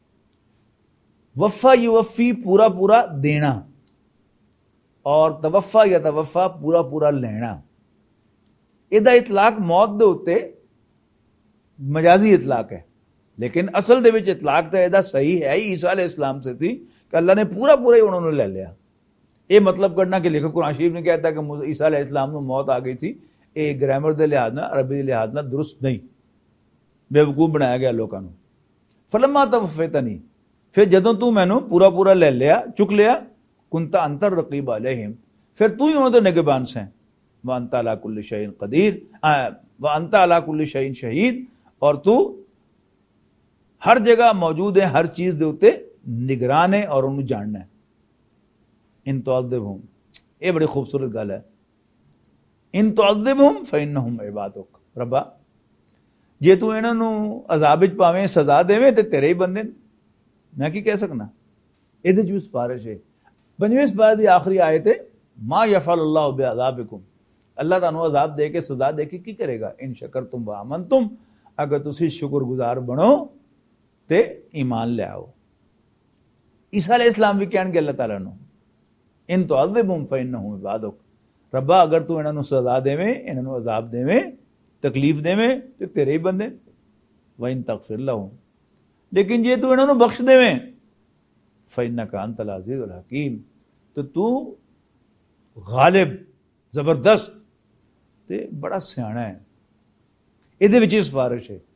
S2: وفا یوفی پورا پورا دینا، اور توفا یا توفا پورا پورا لینا، یہ اطلاق موت دے اتے مجازی اطلاق ہے، لیکن اصل دے وچ اطلاق تو یہ صحیح ہے عیسیٰ علیہ السلام سے تھی کہ اللہ نے پورا پورا ہی انہوں نے لے لیا۔ یہ مطلب کرنا کہ لکھو قرآن شریف نے کہتا ہے کہ عیسیٰ علیہ السلام کو موت آ گئی تھی، یہ گرامر دے لحاظ نہ، عربی دے لحاظ نہ درست نہیں، بے وقوف بنایا گیا لوگوں نے۔ فلما توفیتنی، پھر جدوں تو مینوں پورا پورا لے لیا، چک لیا، کنتا انت الرقیب علیہم، پھر تو ہی انہوں تو نگہبان سے، وانت علی کل شیء قدیر وانت علی کل شیء شہید، اور تو ہر جگہ موجود ہے، ہر چیز دے اوتے نگران ہے اور انہوں جاننا ہے. ان تعذبہم، یہ بڑی خوبصورت گل ہے. ان تعذبہم فإنہم عبادک، ربا جے تو انہاں نو عذاب وچ پاویں سزا دیویں تے تیرے ہی بندے نے، میں کی کہہ سکنا. یہ جو سفارش ہے. 5ویں سپارے دی آخری آیت ہے ما یفعل اللہ بعذابکم، اللہ تعالیٰ عذاب دے کے سزا دے کے کی کرے گا. ان شکرتم و آمنتم، اگر تسی شکر گزار بنو تے ایمان لے آؤ. عیسیٰ علیہ السلام بھی کہن گے اللہ تعالیٰ نو ان تعذبہم فإنہم عبادک، ربا اگر تو انہاں نو سزا دیویں، انہاں نو عذاب دیویں، تکلیف دیویں تے تیرے ہی بندے. وَإِن تغفر لَهُمْ، لیکن جے تو انہاں نو بخش دیویں، فإنک انت العزیز الحکیم، تو غالب زبردست تے بڑا سیاںا ہے. یہ وچ سفارش ہے.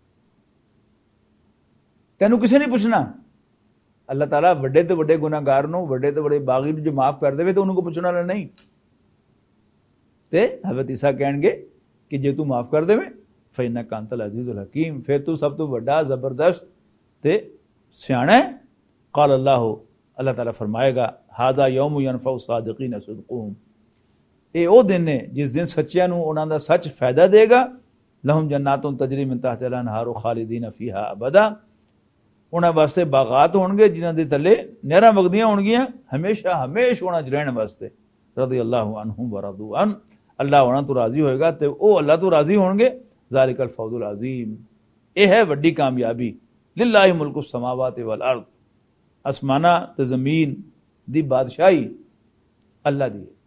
S2: تینوں کسے نہیں پوچھنا. اللہ تعالیٰ وڈے تے وڈے گناہگار نو، وڈے تے وڈے باغی نو جو معاف کر دے تو انہوں کو پوچھنا والا نہیں. تے حضرت عیسیٰ کہن گے کہ جے تو معاف کر دے فإنک انت العزیز الحکیم، پھر تو سب تو بڑا زبردست تے سیاںا ہے. قال اللہ تعالیٰ فرمائے گا ھذا یوم ینفع الصادقین صدقہم، اے او دن ہے جس دن سچیاں نو انہاں دا سچ فائدہ دے گا. لہم جنات تجری من تحتها الانہار خالدین فیہا ابدا، انہاں واسطے باغات ہون گے جنہاں دے تلے نہراں وگدیاں ہون گیاں ہمیشہ ہمیش انہاں وچ رہن واسطے. رضی اللہ عنہم ورضوا عنہ، اللہ انہاں تو راضی ہوئے گا تے او اللہ تو راضی ہون گے. ذالک الفوز العظیم، اے ہے وڈی کامیابی. للہ ملک السماوات والارض، آسمانہ تے زمین دی بادشاہی اللہ دی ہے.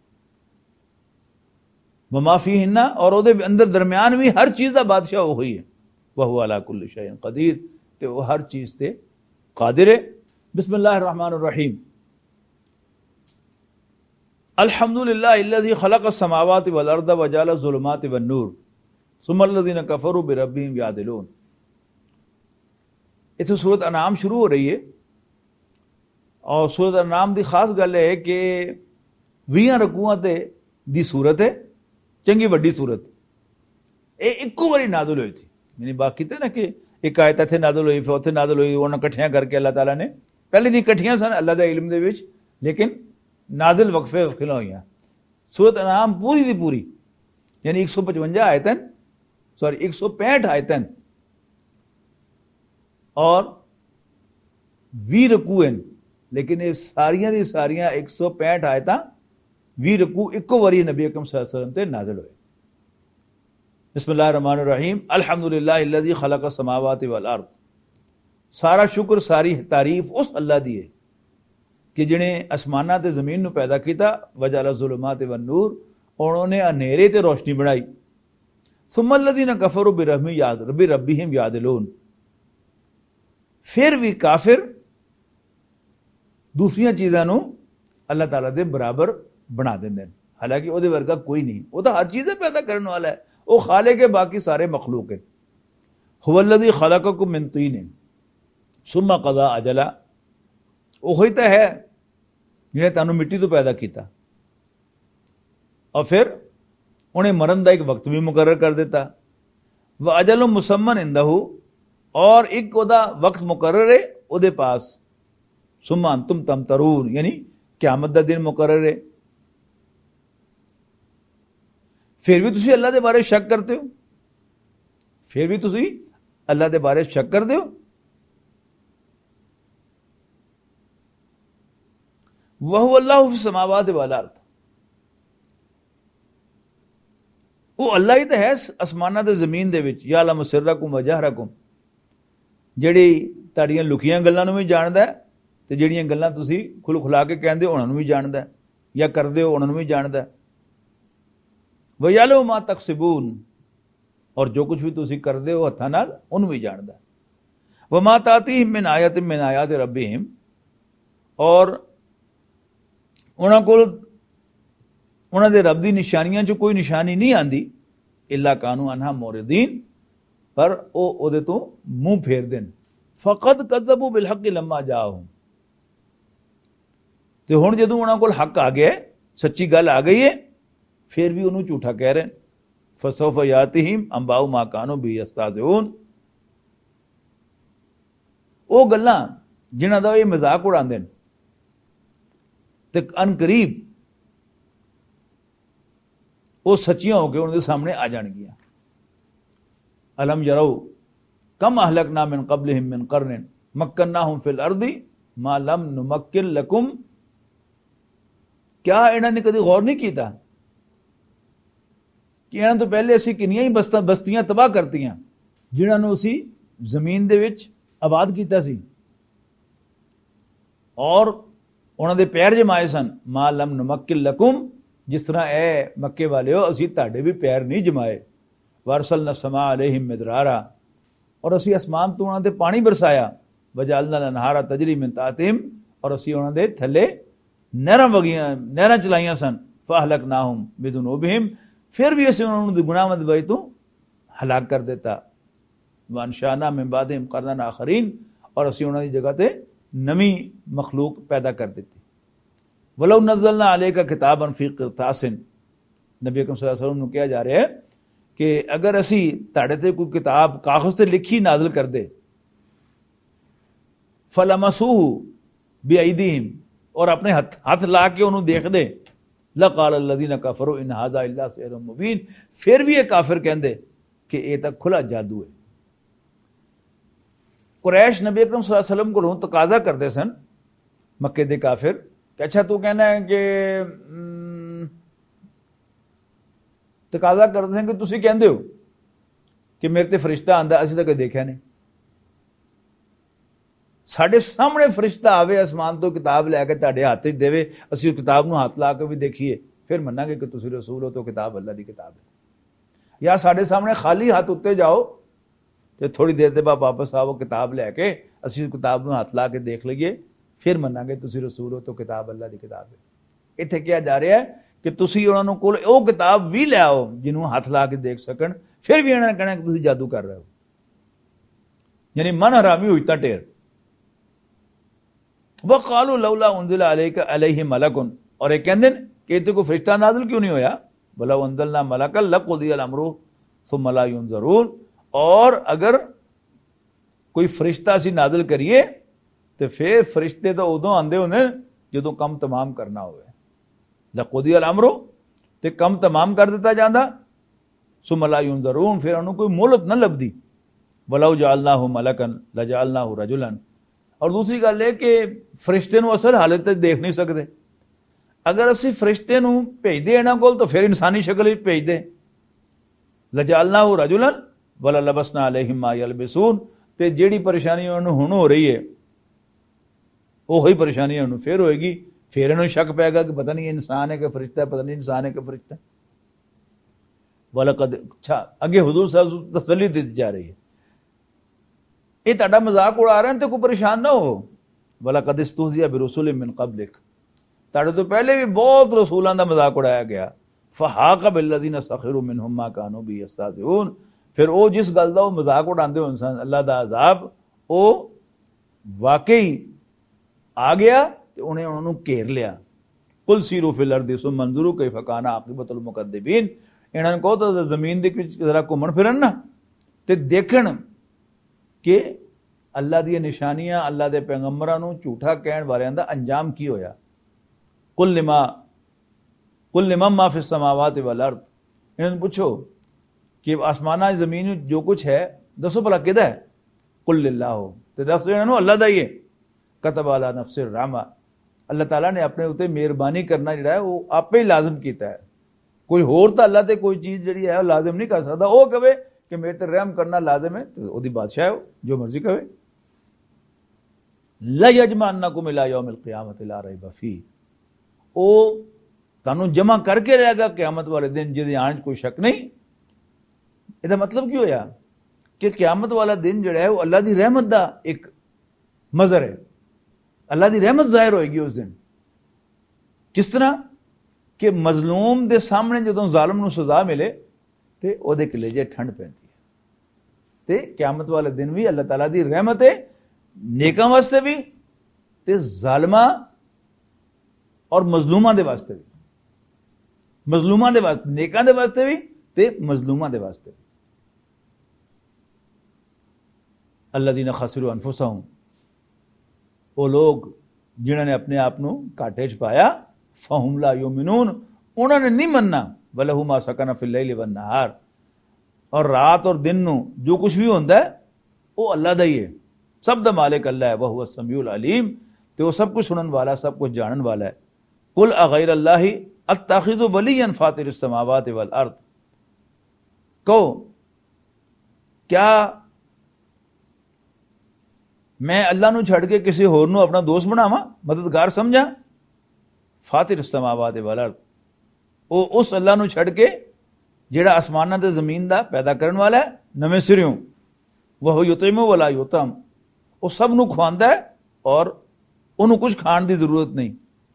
S2: وما فیہن، اور او دے اندر درمیان بھی ہر چیز دا بادشاہ وہی ہے. وہو علی کل شیء قدیر، تے وہ ہر چیز تے قادر ہے. بسم اللہ الرحمن الرحیم. الحمدللہ الذی خلق السماوات والارض وجعل الظلمات والنور ثم الذین کفروا بربہم یعدلون. اتنے سورۃ انعام شروع ہو رہی ہے، اور سورۃ انعام دی خاص گل ہے کہ 20 رکوعاں تے دی سورت ہے، چنگی وڈی سورت. اے اکو باری نازل ہوئی تھی، یعنی باقی تھے نا کہ ایک آیت اتنے نازل ہوئی پھر اتنے نازل ہوئی، انہوں کٹھیاں کر کے اللہ تعالیٰ نے پہلے دی کٹھیاں سن اللہ دے علم دے وچ، لیکن نازل وقفے وقفے ہوئی ہیں. سورۃ انعام پوری دی پوری یعنی 155 آیتن 165 آیتن اور 20 رکوع ہیں، لیکن یہ ساریاں دی ساریاں 165 آیتاں 20 رکوع اکو واری نبی اکرم صلی اللہ علیہ وسلم تے نازل ہوئے. بسم اللہ الرحمن الرحیم. الحمدللہ الذی خلق السماوات والارض، سارا شکر ساری تعریف اس اللہ دی ہے کہ جنہیں آسمانہ تے زمین نو پیدا کیتا. وجعل الظلمات والنور، انہوں نے اندھیرے تے روشنی بنائی. ثم الذین کفروا بربہم یعدلون، پھر بھی کافر دوسریاں چیزاں نو اللہ تعالیٰ دے برابر بنا دیندے ہیں، حالانکہ وہ دے ورگا کوئی نہیں. وہ تو ہر چیزیں پیدا کرنے والا ہے، وہ خالق ہے، باقی سارے مخلوق ہیں. هو الذی خلقکم من طین ثم قضى اجلا، وہی تو ہے جنہیں تانوں مٹی تو پیدا کیتا اور پھر انہیں مرن دا ایک وقت بھی مقرر کر دیتا. وَأَجَلٌ مُّسَمًّى عِندَهُ، اور ایک دا وقت مقرر ہے او دے پاس. ثم انتم تمترون، یعنی قیامت دا دن مقرر ہے. پھر بھی تسی اللہ دے بارے شک کرتے ہو، پھر بھی تسی اللہ دے بارے شک کرتے ہو. وَهُوَ اللَّهُ فِي السَّمَاوَاتِ وَالْأَرْضِ، وہ اللہ ہی تو ہے آسمانہ تے زمین دے وچ. یعلم سرکم وجہرکم، جڑی تہاڈیاں لکیاں گلاں نوں بھی جاندا ہے تے جڑیاں گلاں تسی کھل کھلا کے کہندے ہو انہاں نوں بھی جاندا ہے، یا کردے ہو انہاں نوں بھی جاندا ہے. وَيَعْلَمُ مَا تَكْسِبُونَ، اور جو کچھ بھی تسی کردے ہو ہتھاں نال انہوں بھی جاندا ہے. وَمَا تَأْتِيهِم مِّنْ آیَةٍ مِّنْ آیَاتِ رَبِّهِمْ، اور انہاں کول انہاں دے رب دی نشانیاں چ کوئی نشانی نہیں آندی الا کانوا عنہا معرضین، پر او دے تو منہ پھیر دین. فقد کذبوا بالحق لما جاءہم، تے ہن جدوں انہاں کول حق آ گیا، سچی گل آ گئی ہے، پھر بھی انہوں جھوٹا کہہ رہے ہیں. فسوف یاتہم انباء ما کانوا بہ یستہزئون. وہ گلاں جنہاں دا یہ مذاق اڑاندے نے تے ان قریب وہ سچیاں ہو کے انہوں دے سامنے آ جان گیاں. الم یرو کم اہلکنا من قبلہم من قرن مکناہم فی الارض ما لم نمکن لکم. کیا انہوں نے کدی غور نہیں کیتا کہ انہوں تو پہلے اسی کنیاں ہی بستیاں تباہ کرتیاں جنہوں نے اسی زمین دے وچ آباد کیتا سی اور انہوں دے پیر جمائے سن. ما لم نمکن لکم جس طرح اے مکے والے ہو اسی تہاڈے بھی پیر نہیں جمائے. وارسلنا السماء علیہم مدرارا اور اسی اسمان تو انہوں دے پانی برسایا. وجعلنا الانہار تجری من تحتہم اور اسی انہوں دے تھلے نہراں چلائیاں سن. فاہلکناہم بذنوبہم پھر بھی اسی انہوں نے گناہ مند بائی تو ہلاک کر دیتا. وانشانا من بعدہم قرنا آخرین اور اسی انہوں دی جگہ تے نمی مخلوق پیدا کر دیتی. ولو نزلنا علیک کتابا فی قرطاس نبی اکرم صلی اللہ علیہ وسلم نے کہا جا رہا ہے کہ اگر اسی تاڑے تے کوئی کتاب کاغذ تے لکھی نازل کر دے فلمسوہ بایدیہم اور اپنے ہاتھ لا کے انہوں دیکھ دے لقال الذین کفروا ان ھذا الا سحر مبین پھر بھی یہ کافر کہندے کہ یہ تک کھلا جادو ہے. قریش نبی اکرم صلی اللہ علیہ وسلم کو تقاضا کرتے سن مکے دے کافر کہ اچھا تو کہنا ہے کہ تقاضا کرتے ہیں کہ تسی کہندے ہو کہ میرے تے فرشتہ آندا اسی تک دیکھا نہیں. ساڈے سامنے فرشتہ آوے آسمان تو کتاب لے کے تہاڈے ہاتھ وچ دے اسی اس کتاب نو ہاتھ لا کے بھی دیکھیے پھر مناں گے کہ تسی رسول ہو تو کتاب اللہ دی کتاب ہے. یا ساڈے سامنے خالی ہاتھ اتے جاؤ تے تھوڑی دیر دے بعد واپس آؤ کتاب لے کے اسی اس کتاب نو ہاتھ لا کے دیکھ لئیے پھر مناں گے تسی رسول ہو تو کتاب اللہ دی کتاب ہے. ایتھے کیا جا رہا ہے کہ تسی انہاں نوں کول او کتاب بھی لے آؤ جنوں ہاتھ لا کے دیکھ سکن پھر بھی انہاں نے کہنا کہ تسی جادو کر رہے ہو. یعنی من حرامی ہوئی تا ٹیر. وقالوا لولا انزل علیک علیہ ملک اور یہ کہندے کہ تے کوئی فرشتہ نازل کیوں نہیں ہویا. ولو انزلنا ملکا لقضی الامر ثم لا ينظرون اور اگر کوئی فرشتہ سی نازل کریے تو پھر فرشتے تو ادوں آندے ہوندے جدوں کم تمام کرنا ہوئے. لقضی الامر تے کم تمام کر دیتا جاندا ثم لا ينظرون پھر انہوں کوئی مہلت نہ لبدی. ولو جعلناہ ملکا لجعلناہ رجلا اور دوسری گل ہے کہ فرشتے نو اصل حالت دیکھ نہیں سکتے. اگر اسی فرشتے نو بھیج دے انہاں کول تو پھر انسانی شکل وچ بھیج دے. لجعلناہ رجلا وللبسنا علیہم ما یلبسون تے جیڑی پریشانی انہوں ہن ہو رہی ہے وہی پریشانی انہوں پھر ہوئے گی. پھر انہوں شک پائے گا کہ پتہ نہیں انسان ہے کہ فرشتہ ہے پتہ نہیں انسان ہے کہ فرشتہ ہے. وَلَقَدْ اچھا اگے حضور صلی اللہ علیہ وسلم تسلی دی جا رہی ہے یہ تہاڈا مذاق اڑا رہے ہیں تو کوئی پریشان نہ ہو. وَلَقَدْ اسْتُهْزِئَ بِرُسُلٍ مِّن قَبْلِكَ تہاڈے تو پہلے بھی بہت رسولاں دا مذاق اڑایا گیا. فَحَاقَ بِالَّذِينَ سَخِرُوا مِنْهُمْ مَا كَانُوا بِهِ يَسْتَهْزِئُونَ پھر وہ جس گل دا وہ مذاق اڑاندے ہون سن اللہ دا عذاب وہ واقعی آ گیا تے انہیں انہوں گھیر لیا. قُلْ سِیرُوا فِی الْأَرْضِ ثُمَّ انظُرُوا کَیْفَ کَانَ عَاقِبَةُ الْمُکَذِّبِینَ انہاں نے کہو تو زمین دے وچ ذرا گھومن پھرن نا تے دیکھن کہ اللہ دی نشانیاں اللہ دے پیغمبراں نوں جھوٹا کہن والیاں دا انجام کی ہویا. قُلْ لِمَن مَا فِی السَّمَاوَاتِ وَالْأَرْضِ انہوں نے پوچھو کہ آسمانہ زمین جو کچھ ہے دسو بھلا کدا ہے. قُلْ لِلَّهُ تے دسو انہوں اللہ دا ہی ہے. کتب علی نفس الرحمہ اللہ تعالیٰ نے اپنے اوتے مہربانی کرنا جڑا ہے وہ آپ ہی لازم کیتا ہے. کوئی ہور تا اللہ تے کوئی چیز جڑی ہے وہ لازم نہیں کر سکتا. وہ کہے کہ میرے تے رحم کرنا لازم ہے تو وہ دی بادشاہ ہے جو مرضی کہے. لَيَجْمَعَنَّكُمْ إِلَىٰ يَوْمِ الْقِيَامَةِ لَا رَيْبَ فِيهِ وہ تانوں جمع کر کے رہے گا قیامت والے دن جدے آن کوئی شک نہیں. یہ مطلب کی ہویا کہ قیامت والا دن جڑا ہے وہ اللہ دی رحمت دا ایک مظہر ہے. اللہ دی رحمت ظاہر ہوئے گی اس دن. کس طرح کہ مظلوم دے سامنے جدوں ظالم نو سزا ملے تے او دے کلیجے ٹھنڈ پیندی ہے. تے قیامت والے دن بھی اللہ تعالیٰ دی رحمت ہے نیکاں واسطے بھی تے ظالماں اور مظلوماں دے واسطے بھی. مظلوماں دے واسطے، نیکاں دے واسطے بھی تے مظلوماں دے واسطے. الذین خسروا انفسہم، وہ لوگ جنہوں نے اپنے آپ نو گھاٹے چ پایا. فہم لا یؤمنون، انہوں نے نہیں مننا. وَلَهُ مَا سَكَنَ فِي اللَّيْلِ وَالنَّهَارِ، اور رات اور دن نو جو کچھ بھی ہوندا ہے وہ اللہ دا ہی ہے. سب دا مالک اللہ ہے. وَهُوَ السَّمِيعُ الْعَلِيمُ، تے وہ سب کچھ سنن والا، سب کچھ جانن والا ہے. قُلْ أَغَيْرَ اللَّهِ أَتَّخِذُ وَلِيًّا فَاطِرَ السَّمَاوَاتِ وَالْأَرْضِ، کہو کیا میں اللہ نو چھڑ کے کسی ہور نو اپنا دوست بناواں، مددگار سمجھا؟ فاطر السماوات والارض، وہ اس اللہ نو چھڑ کے جیڑا آسماناں تے زمین دا پیدا کرن والا ہے نویں سریوں. وہ یطعم ولا یطعم، وہ سب نو کھواندا ہے اور انہوں کچھ کھان دی ضرورت نہیں.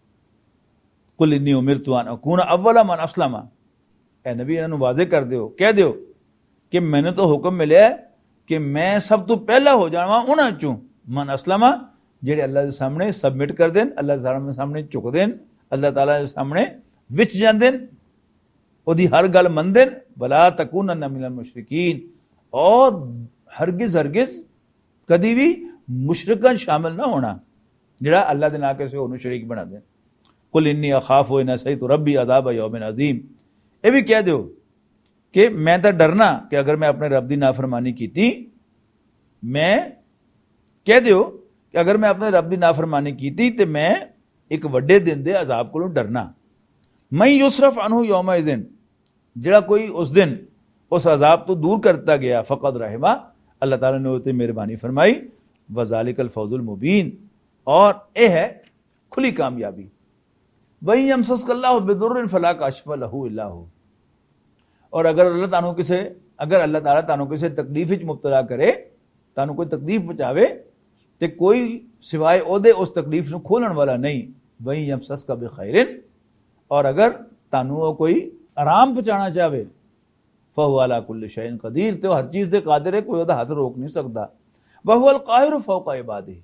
S2: قل انی امرت ان اکون اول من اسلم، اے نبی انہوں واضح کر دیو، کہہ دیو کہ میں نے تو حکم ملیا ہے کہ میں سب تو پہلا ہو جاواں انہاں چوں من اسلم، جڑے اللہ دے سامنے سبمٹ کر دین، اللہ دے سامنے جھک دین، اللہ تعالی دے سامنے وچ جاندے، اودی ہر گل مندے. ولا تکونن من المشرکین، اور ہرگز ہرگز کدی بھی مشرکاں شامل نہ ہونا جڑا اللہ دے نام کسے ہور نوں شریک بنا دے. قل انی اخاف ان عصیت ربی عذاب یوم عظیم، اے بھی کہہ دیو کہ میں تو ڈرنا کہ اگر میں اپنے رب دی نافرمانی کیتی، میں کہہ دیو کہ اگر میں اپنے رب دی نافرمانی کیتی تے میں ایک وڈے دن دے عذاب کولوں ڈرنا. من یصرف عنہ یومئذ، جڑا کوئی اس دن اس عذاب تو دور کرتا گیا، فقد رحمہ، اللہ تعالیٰ نے اسے مہربانی فرمائی. وذالک الفوز المبین، اور اے ہے کھلی کامیابی. وَإِن يَمْسَسْكَ اللَّهُ بِضُرٍّ فَلَا كَاشِفَ لَهُ إِلَّا هُوَ، اور اگر اللہ تعالیٰ تانوں کسے تکلیف وچ مبتلا کرے، تانوں کوئی تکلیف پہنچاوے، تے کوئی سوائے او دے اس تکلیف نو کھولن والا نہیں. وَإِن يَمْسَسْكَ بِخَيْرٍ، اور اگر تانوں کوئی آرام پہنچانا چاہے، فَهُوَ عَلَى كُلِّ شَيْءٍ قَدِيرٌ، تے ہر چیز دے قادر ہے، کوئی دا ہاتھ روک نہیں سکتا. وَهُوَ الْقَاهِرُ فَوْقَ عِبَادِهِ،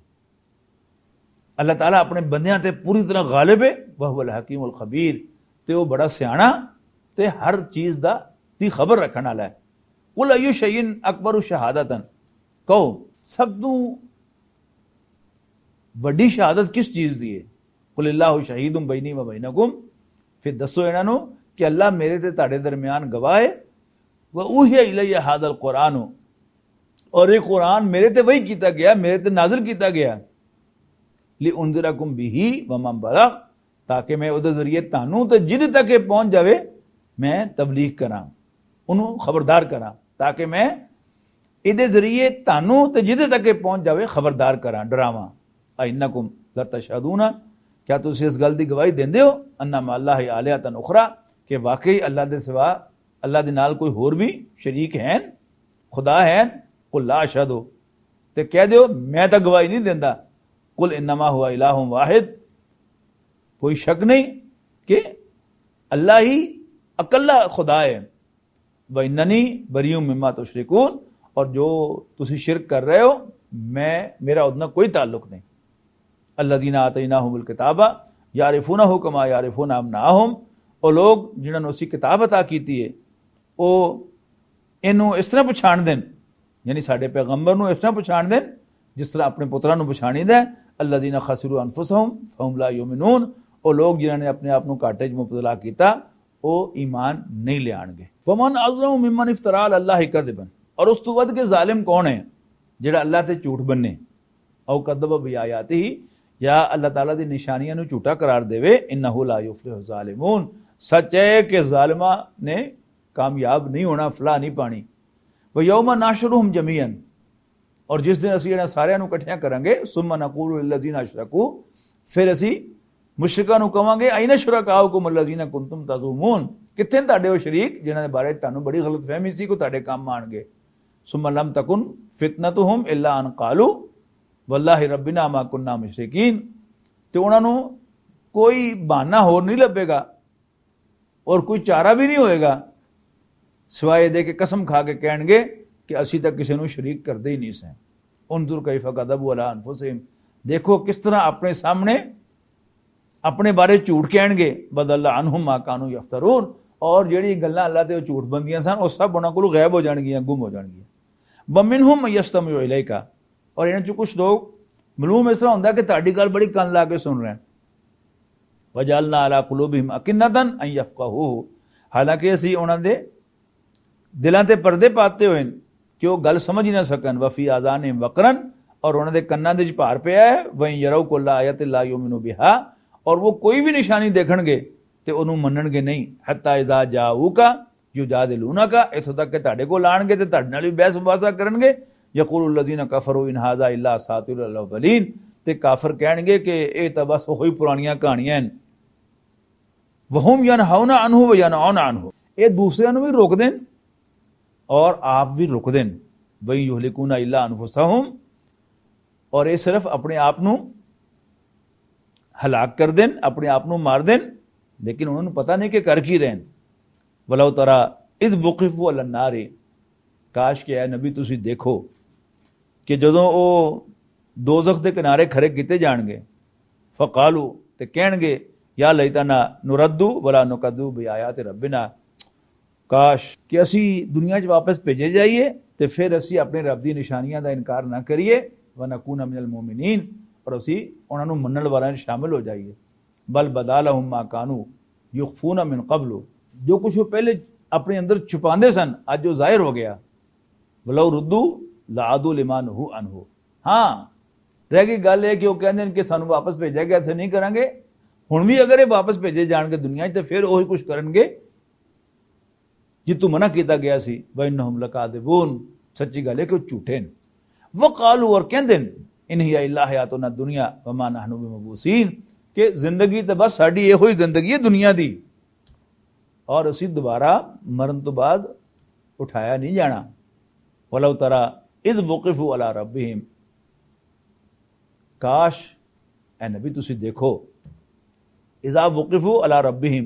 S2: اللہ تعالیٰ اپنے بندیاں تے پوری طرح غالب ہے. وَهُوَ الْحَكِيمُ الْخَبِيرُ، تے وہ بڑا سیاںا تے ہر چیز دا دی خبر رکھن والا ہے. قُلْ أَيُّ شَيْءٍ أَكْبَرُ شَهَادَةً، کہو سب تو وڈی شہادت کس چیز دی ہے؟ قُلِ اللَّهُ شَهِيدٌ بَيْنِي وَبَيْنَكُمْ، پھر دسو انہاں نو کہ اللہ میرے تے تہاڈے درمیان گواہ ہے. وَأُوحِيَ إِلَيَّ هَذَا الْقُرْآنُ، اور یہ قرآن میرے تے وحی کیتا گیا، میرے تے نازل کیتا گیا. لِأُنذِرَكُمْ بِهِ وَمَن بَلَغَ، تاکہ میں اودے ذریعے تانوں تے جن تک پہنچ جاوے میں تبلیغ کراں، انہوں خبردار کراں، تاکہ میں ادے ذریعے تانوں تے جن تک پہنچ جاوے خبردار کراں، ڈراواں. اَإِنَّكُمْ لَتَشْهَدُونَ، کیا تسی اس گل دی گواہی دیندے ہو، اَنَّ مَعَ اللَّهِ آلِهَةً أُخْرَى، کہ واقعی اللہ دے سوا اللہ دے نال کوئی ہور بھی شریک ہیں، خدا ہیں. قُلْ لَا أَشْهَدُ، تے کہہ دیو میں تا گواہی نہیں دیندا. قُلْ إِنَّمَا هُوَ إِلَٰهٌ وَاحِدٌ، کوئی شک نہیں کہ اللہ ہی اکلا خدا ہے. وَإِنَّنِي بَرِيءٌ مِّمَّا تُشْرِكُونَ، اور جو تسی شرک کر رہے ہو میرا ادنا کوئی تعلق نہیں. الَّذِينَ آتَيْنَاهُمُ الْكِتَابَ يَعْرِفُونَهُ كَمَا يَعْرِفُونَ أَبْنَاءَهُمْ، وہ لوگ جنہوں نے اسی کتاب عطا کیتی ہے وہ انہوں اس طرح پچھان دین، یعنی ساڈے پیغمبر نو اس طرح پچھان دین جس طرح اپنے پتراں نو پچھانی دے. الذین خسروا انفسهم فهم لا یؤمنون، وہ لوگ جنہوں نے اپنے آپ نو کاٹے چ مبتلا کیتا وہ ایمان نہیں لے آن گے. ومن اظلم ممن افترى علی اللہ کذبا، اور اس تو ود کے ظالم کون ہے جڑا اللہ تے جھوٹ بننے، او کذب بیااتہ، یا اللہ تعالیٰ دی نشانیاں نو جھوٹا قرار دے. انہ لا یفلح الظالمون، سچ ہے کہ ظالماں نے کامیاب نہیں ہونا، فلاح نہیں پانی. وَيَوْمَ نَحْشُرُهُمْ جَمِيعًا، اور جس دن اسی انہاں سارے نو اکٹھیاں کریں گے. ثُمَّ نَقُولُ لِلَّذِينَ أَشْرَكُوا، پھر اسی مشرکاں نو کہاں گے أَيْنَ شُرَكَاؤُكُمُ الَّذِينَ كُنتُمْ تَزْعُمُونَ، کتنے تہاڈے وہ شریک جنہاں دے بارے تانوں بڑی غلط فہمی سی کو تہاڈے کام آن گے. ثُمَّ لَمْ تَكُنْ فِتْنَتُهُمْ إِلَّا أَنْ قَالُوا وَاللَّهِ رَبِّنَا مَا كُنَّا مُشْرِكِينَ، تو انہاں نو کوئی بہانہ ہور نہیں لبے گا اور کوئی چارہ بھی نہیں ہوئے گا سوائے دے کے قسم کھا کے کہن گے کہ اسی تک کسی نو شریک کردے ہی نہیں سیں. انظر کیف کذبوا علی انفسہم، دیکھو کس طرح اپنے سامنے اپنے بارے جھوٹ کہن گے. بدل عنہم ما کانوا یفترون، اور جہی گلاں اللہ تے جھوٹ بندیاں سن وہ سب انہاں کولوں غائب ہو جان گیاں، گم ہو جان گیاں. وَمِنْهُمْ مَن يَسْتَمِعُ إِلَيْكَ، اور انہاں چ کچھ لوگ معلوم اس طرح ہوندا کہ تہاڈی گل بڑی کان لا کے سن رہے ہیں. وَجَعَلْنَا عَلَىٰ قُلُوبِهِمْ أَكِنَّةً أَن يَفْقَهُوهُ، حالانکہ اسی انہاں دے دلاں تے پردے پاتے ہوئے کہ وہ گل سمجھ نہ سکن. وَفِي آذَانِهِمْ وَقْرًا، اور انہاں دے کناں دے وچ بھار پیا ہے. وَإِن يَرَوْا كُلَّ آیَةٍ لَا يُؤْمِنُوا بِهَا، اور وہ کوئی بھی نشانی دیکھن گے تے انہوں منن گے نہیں. حتی اذا جاؤک یجادلونک، اتھوں تک کہ تہاڈے کول آن گے تے تہاڈے نال بھی بحث مباحثہ کرن گے. یقول الذین کفروا ان ھذا الا اساطیر الاولین، تے کافر کہن گے کہ اے تے بس وہی پرانیاں کہانیاں ہیں. وہم ینہون عنہ وینؤون عنہ، اے دوسرے نوں بھی روک دین اور آپ بھی روک دین. وَإِن یہلکون الا انفسہم، اور اے صرف اپنے آپ نوں ہلاک کر دین، اپنے آپ نوں مار دین، لیکن انہوں نے پتہ نہیں کہ کر کی رہن. وَلَوْ تَرَىٰ اِذْ وُقِفُوا عَلَى النَّارِ، کاش کہ اے نبی تسی دیکھو کہ جدوں او دوزخ دے کنارے کھڑے کیتے جان گے. فقالو، تے کہن گے یا لیتنا نردو ولا نکذب بآیات ربنا، کاش کہ اسی دنیا چ واپس بھیجے جائیے تے پھر اسی اپنے رب دی نشانیاں دا انکار نہ کریے. ونکون من المؤمنین، اور اسی انہاں نوں منن والیاں شامل ہو جائیے. بل بدا لهم ما كانوا یخفون من قبل، جو کچھ وہ پہلے اپنے اندر چھپاندے سن آج جو ظاہر ہو گیا. ولو ردو لعادوا لما نہوا عنہ، ہاں رہ گئی گل ہے کہ وہ کہندے کہ سانوں واپس بھیجا گیا، ایسے نہیں کریں گے. ہن بھی اگر یہ واپس بھیجے جان گے دنیا تے پھر وہی کچھ کرن گے جتوں منع کیتا گیا سی. وَإِنَّهُمْ لَكَاذِبُونَ، سچی گل ہے کہ وہ جھوٹے ہیں. وقالوا، اور کہندے ان ہی الا حیاتنا الدنیا وما نحن بمبعوثین، کہ زندگی تے بس ساڈی یہ ہوئی زندگی ہے دنیا دی، اور اسی دوبارہ مرن تو بعد اٹھایا نہیں جانا. وَلَوْ تَرَىٰ اِذْ وُقِفُوا عَلَىٰ رَبِّهِمْ، کاش اے نبی تسی دیکھو اذا وقفوا علی ربہم،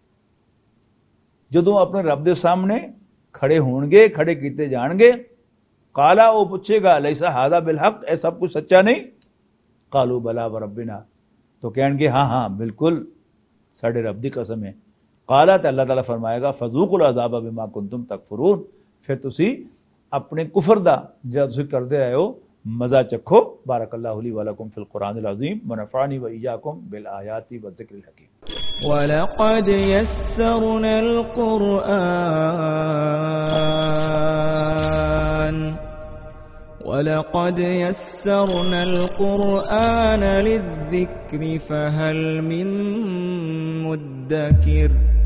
S2: جدوں اپنے رب دے سامنے کھڑے ہون گے، کھڑے کیتے جان گے. قالا، وہ پوچھے گا لیس ھذا بالحق، اے سب کچھ سچا نہیں؟ قالوا بلا وربنا، تو کہیں گے ہاں ہاں بالکل ساڈے رب دی قسم ہے. قالا، تے اللہ تعالیٰ فرمائے گا فذوقوا العذاب بما کنتم تکفرون، پھر تسی اپنے کفر دا جڑا تسی کردے رہے ہو مزہ چکھو. بارک اللہ لی ولکم فی القرآن العظیم ونفعنی وإیاکم بالآیات والذکر الحکیم.
S1: وَلَقَدْ يَسَّرْنَا الْقُرْآنَ لِلذِّكْرِ فَهَلْ مِن مُّدَّكِرٍ